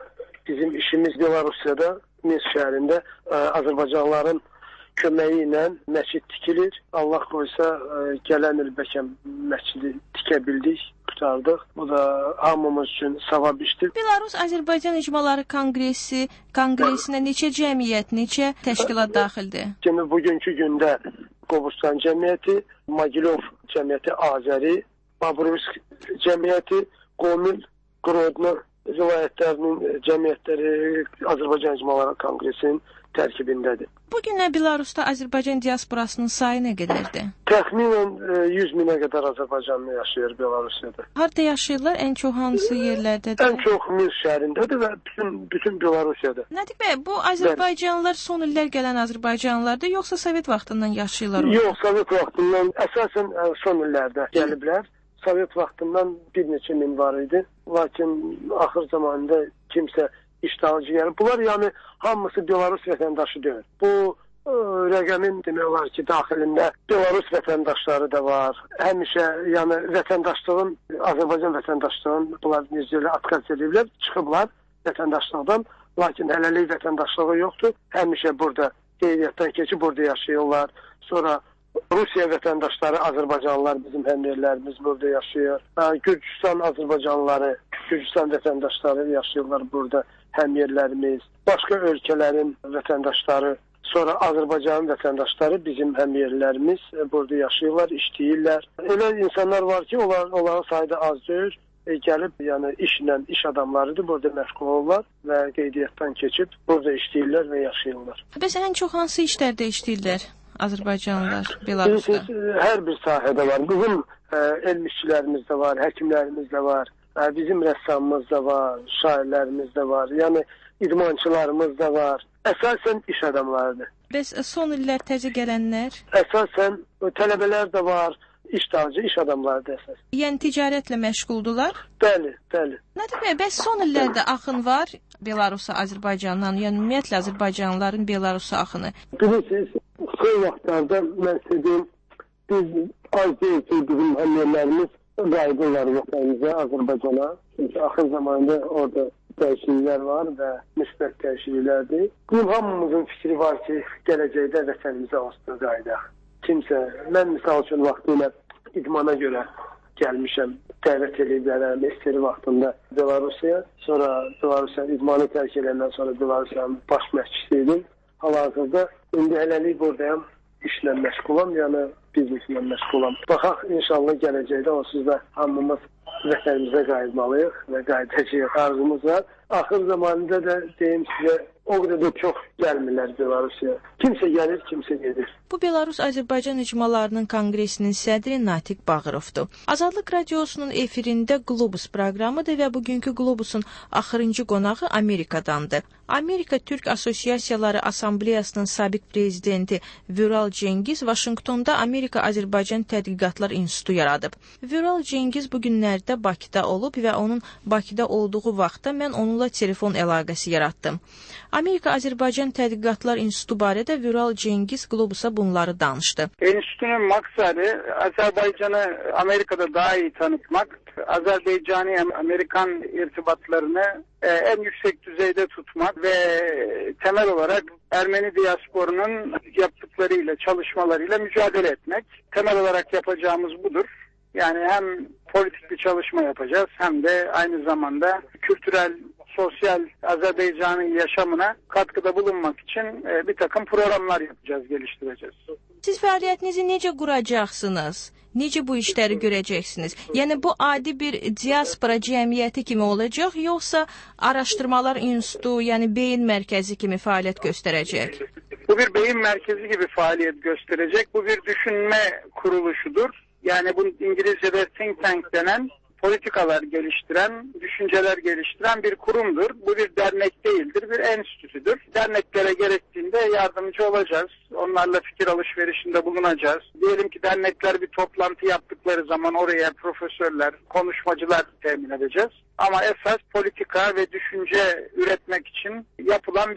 bizim işimiz Belarusiyada, Minsk şəhərində ə, Azərbaycanlıların köməyi ilə məscid tikilir. Allah qoysa ə, gələn il bəlkə məscidi tikə bildik, qurtardıq. Bu da hamımız üçün savab işdir. Belarus Azərbaycan İcmaları Konqresi, konqresinə neçə cəmiyyət, neçə təşkilat daxildir? Kimi bugünkü gündə Qobustan cəmiyyəti, Magilov cəmiyyəti Azəri, Babrusk cəmiyyəti, Qomil, Qrodno vilayətlərinin cəmiyyətləri Azərbaycan İcmaları Konqresinin tərkibindədir. Bugün Belarusda Azərbaycan diasporasının sayı nə qədərdir? Təxminən yüz minə qədər Azərbaycanlı yaşayır Belarusiyada. Harda yaşayırlar? Ən çox hansı yerlərdədir? Ən çox Minsk şəhərindədir və bütün bütün Belarusiyada. Natiq bəy, bu Azərbaycanlılar son illər gələn Azərbaycanlılardır, yoxsa Sovet vaxtından yaşayırlar orada? Yox, Sovet vaxtından əsasən son illərdə gəliblər. Sovet vaxtından bir neçə min var idi. Lakin axır zamanında kimsə iştahcı gəlib. Bunlar yəni hamısı Belarus vətəndaşı deyil. Bu ə, rəqəmin demək olar ki, daxilində Belarus vətəndaşları da var. Həmişə yəni vətəndaşlığın, Azərbaycan vətəndaşlığın bunlar necə atkaz ediblər, çıxıblar vətəndaşlıqdan. Lakin hələlik vətəndaşlığı yoxdur. Həmişə burada qeydiyyatdan keçib burada yaşayırlar. Sonra Rusiya vətəndaşları, Azərbaycanlılar, bizim həmyerlərimiz burada yaşayır. Gürcüstan Azərbaycanlıları, Gürcüstan vətəndaşları yaşayırlar burada, həmyerlərimiz. Başqa ölkələrin vətəndaşları, sonra Azərbaycanın vətəndaşları, bizim həmyerlərimiz burada yaşayırlar, işləyirlər. Elə insanlar var ki, onlar, onların sayda az deyil. E, gəlib, yəni işlə, iş adamlarıdır, burada məşğul olurlar və qeydiyyatdan keçib burada işləyirlər və yaşayırlar. Bəs ən çox hansı işlərdə işləyirlər Azərbaycanlılar Belarusda? Hər bir sahədə var. Bizim ə, elm işçilərimiz də var, həkimlərimiz də var, ə, bizim rəssamımız da var, şairlərimiz də var, yəni idmançılarımız da var. Əsasən iş adamlarıdır. Bəs son illər təzə gələnlər? Əsasən tələbələr də var, iştahcı, iş adamları da əsas. Yəni ticarətlə məşğuldular? Bəli, bəli. Natiq bəy, bəs son illərdə axın var Belarusa, Azərbaycandan, yəni ümumiyyətlə Azərbaycanlıların Belarusa axını? Bilirsiniz, son vaxtlarda mən istəyim, biz az deyil ki, bizim həmyerlərimiz qayıdırlar vətənimizə, Azərbaycana. Çünki axır zamanında orada dəyişikliklər var və müsbət dəyişikliklərdir. Bizim hamımızın fikri var ki, gələcəkdə vətənimizə olsun qayıdaq. Kimsə, mən misal üçün vaxtıyla idmana görə gəlmişəm, dəvət ediblərəm, esteri vaxtında Belarusiyaya. Sonra Belarusiyaya idmanı tərk edəndən sonra Belarusiyanın baş məşqçisi idim. Hal-hazırda indi hələlik buradayam, işlə məşğulam, yəni bizneslə məşğulam. Baxaq, inşallah gələcəkdə onsuz da hamımız vətənimizə qayıtmalıyıq və qayıdacağıq, arzumuz var. Axır zamanında da deyim sizə, o qədər də çox gəlmirlər Belarusiyaya. Kimsə gəlir, kimsə gedir. Bu Belarus Azərbaycan İcmalarının Konqresinin sədri Natiq Bağırovdur. Azadlıq Radiosunun efirində Globus proqramıdır və bugünkü Globusun axırıncı qonağı Amerikadandır. Amerika Türk Asosiasiyaları Assambleyasının sabiq prezidenti Vural Cengiz Vaşinqtonda Amerika Azərbaycan Tədqiqatlar İnstitutu yaradıb. Vural Cengiz bu günlərdə Bakıda olub və onun Bakıda olduğu vaxtda mən onunla telefon əlaqəsi yaratdım. Amerika Azərbaycan Tədqiqatlar İnstitutu barədə Vural Cengiz Globusa bunları danışdı. Enstitünün maksadı Azerbaycan'ı Amerika'da daha iyi tanıtmak, Azerbaycan'ı Amerikan irtibatlarını e, en yüksek düzeyde tutmak ve temel olarak Ermeni diasporunun yaptıklarıyla, çalışmalarıyla mücadele etmek. Temel olarak yapacağımız budur. Yani hem politik bir çalışma yapacağız hem de aynı zamanda kültürel, sosyal Azerbaycan'ın yaşamına katkıda bulunmak için e, bir takım programlar yapacağız, geliştireceğiz. Siz fəaliyyətinizi necə quracaqsınız? Necə bu işləri görəcəksiniz? Yəni bu adi bir diaspora cəmiyyəti kimi olacaq, yoxsa araşdırmalar institutu, yəni beyin mərkəzi kimi fəaliyyət göstərəcək? Bu bir beyin mərkəzi gibi faaliyet gösterecek. Bu bir düşünme kuruluşudur. Yani bu İngilizce'de think tank denen politikalar geliştiren, düşünceler geliştiren bir kurumdur. Bu bir dernek değildir, bir enstitüdür. Derneklere gerektiğinde yardımcı olacağız. Onlarla fikir alışverişinde bulunacağız. Diyelim ki dernekler bir toplantı yaptıkları zaman oraya profesörler, konuşmacılar temin edeceğiz. Ama esas politika ve düşünce üretmek için yapılan bir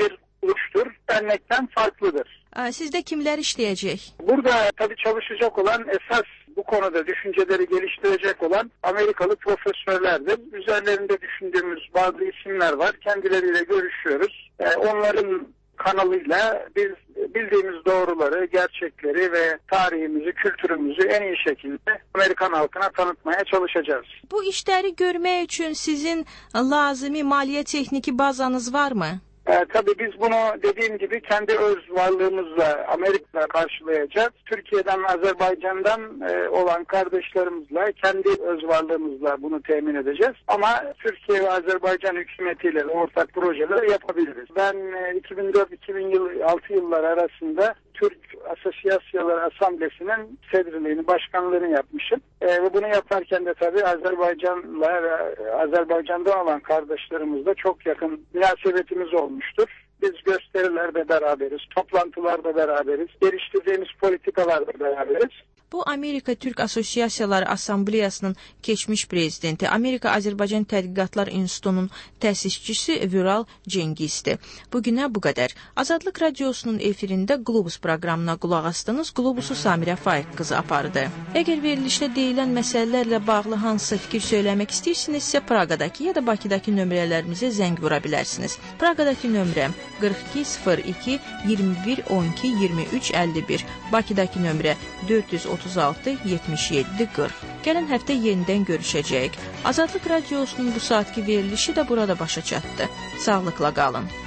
kuruluştur. Dernekten farklıdır. Sizde kimler işleyecek? Burada tabii çalışacak olan esas bu konuda düşünceleri geliştirecek olan Amerikalı profesörlerdir. Üzerlerinde düşündüğümüz bazı isimler var. Kendileriyle görüşüyoruz. Ee, onların kanalıyla biz bildiğimiz doğruları, gerçekleri ve tarihimizi, kültürümüzü en iyi şekilde Amerikan halkına tanıtmaya çalışacağız. Bu işleri görmək üçün sizin lazımi maliyyə texniki bazanız var mı? Ee, tabii biz bunu dediğim gibi kendi öz varlığımızla Amerika'da karşılayacağız. Türkiye'den, Azerbaycan'dan e, olan kardeşlerimizle kendi öz varlığımızla bunu temin edeceğiz. Ama Türkiye ve Azerbaycan hükümetiyle ortak projeler yapabiliriz. Ben e, iki bin dört iki bin altı yıllar arasında Türk Asosyasyalar Asamblesi'nin sedriliğini, başkanlığını yapmışım. E, ve bunu yaparken de tabii Azerbaycan'la ve Azerbaycan'dan olan kardeşlerimizle çok yakın münasebetimiz olmuştur. Biz gösterilerde beraberiz, toplantılarda beraberiz, geliştirdiğimiz politikalarda beraberiz. Bu Amerika Türk Asosiasiyaları Assambleyasının keçmiş prezidenti, Amerika Azərbaycan Tədqiqatlar İnstitutunun təsisçisi Vural Cengizdir. Bugünə bu qədər. Azadlıq Radiosunun efirində Globus proqramına qulaq astınız. Globusu Samirə Faiq qızı apardı. Əgər verilişdə deyilən məsələlərlə bağlı hansısa fikir söyləmək istəyirsinizsə, Praqadakı ya da Bakıdakı nömrələrimizə zəng vura bilərsiniz. Praqadakı nömrəm qırx iki sıfır iki iyirmi bir on iki iyirmi üç əlli bir, Bakıdakı nömrə dörd yüz otuz altı yetmiş yeddi qırx. Gələn həftə yenidən görüşəcəyik. Azadlıq Radiosunun bu saatki verilişi də burada başa çatdı. Sağlıqla qalın.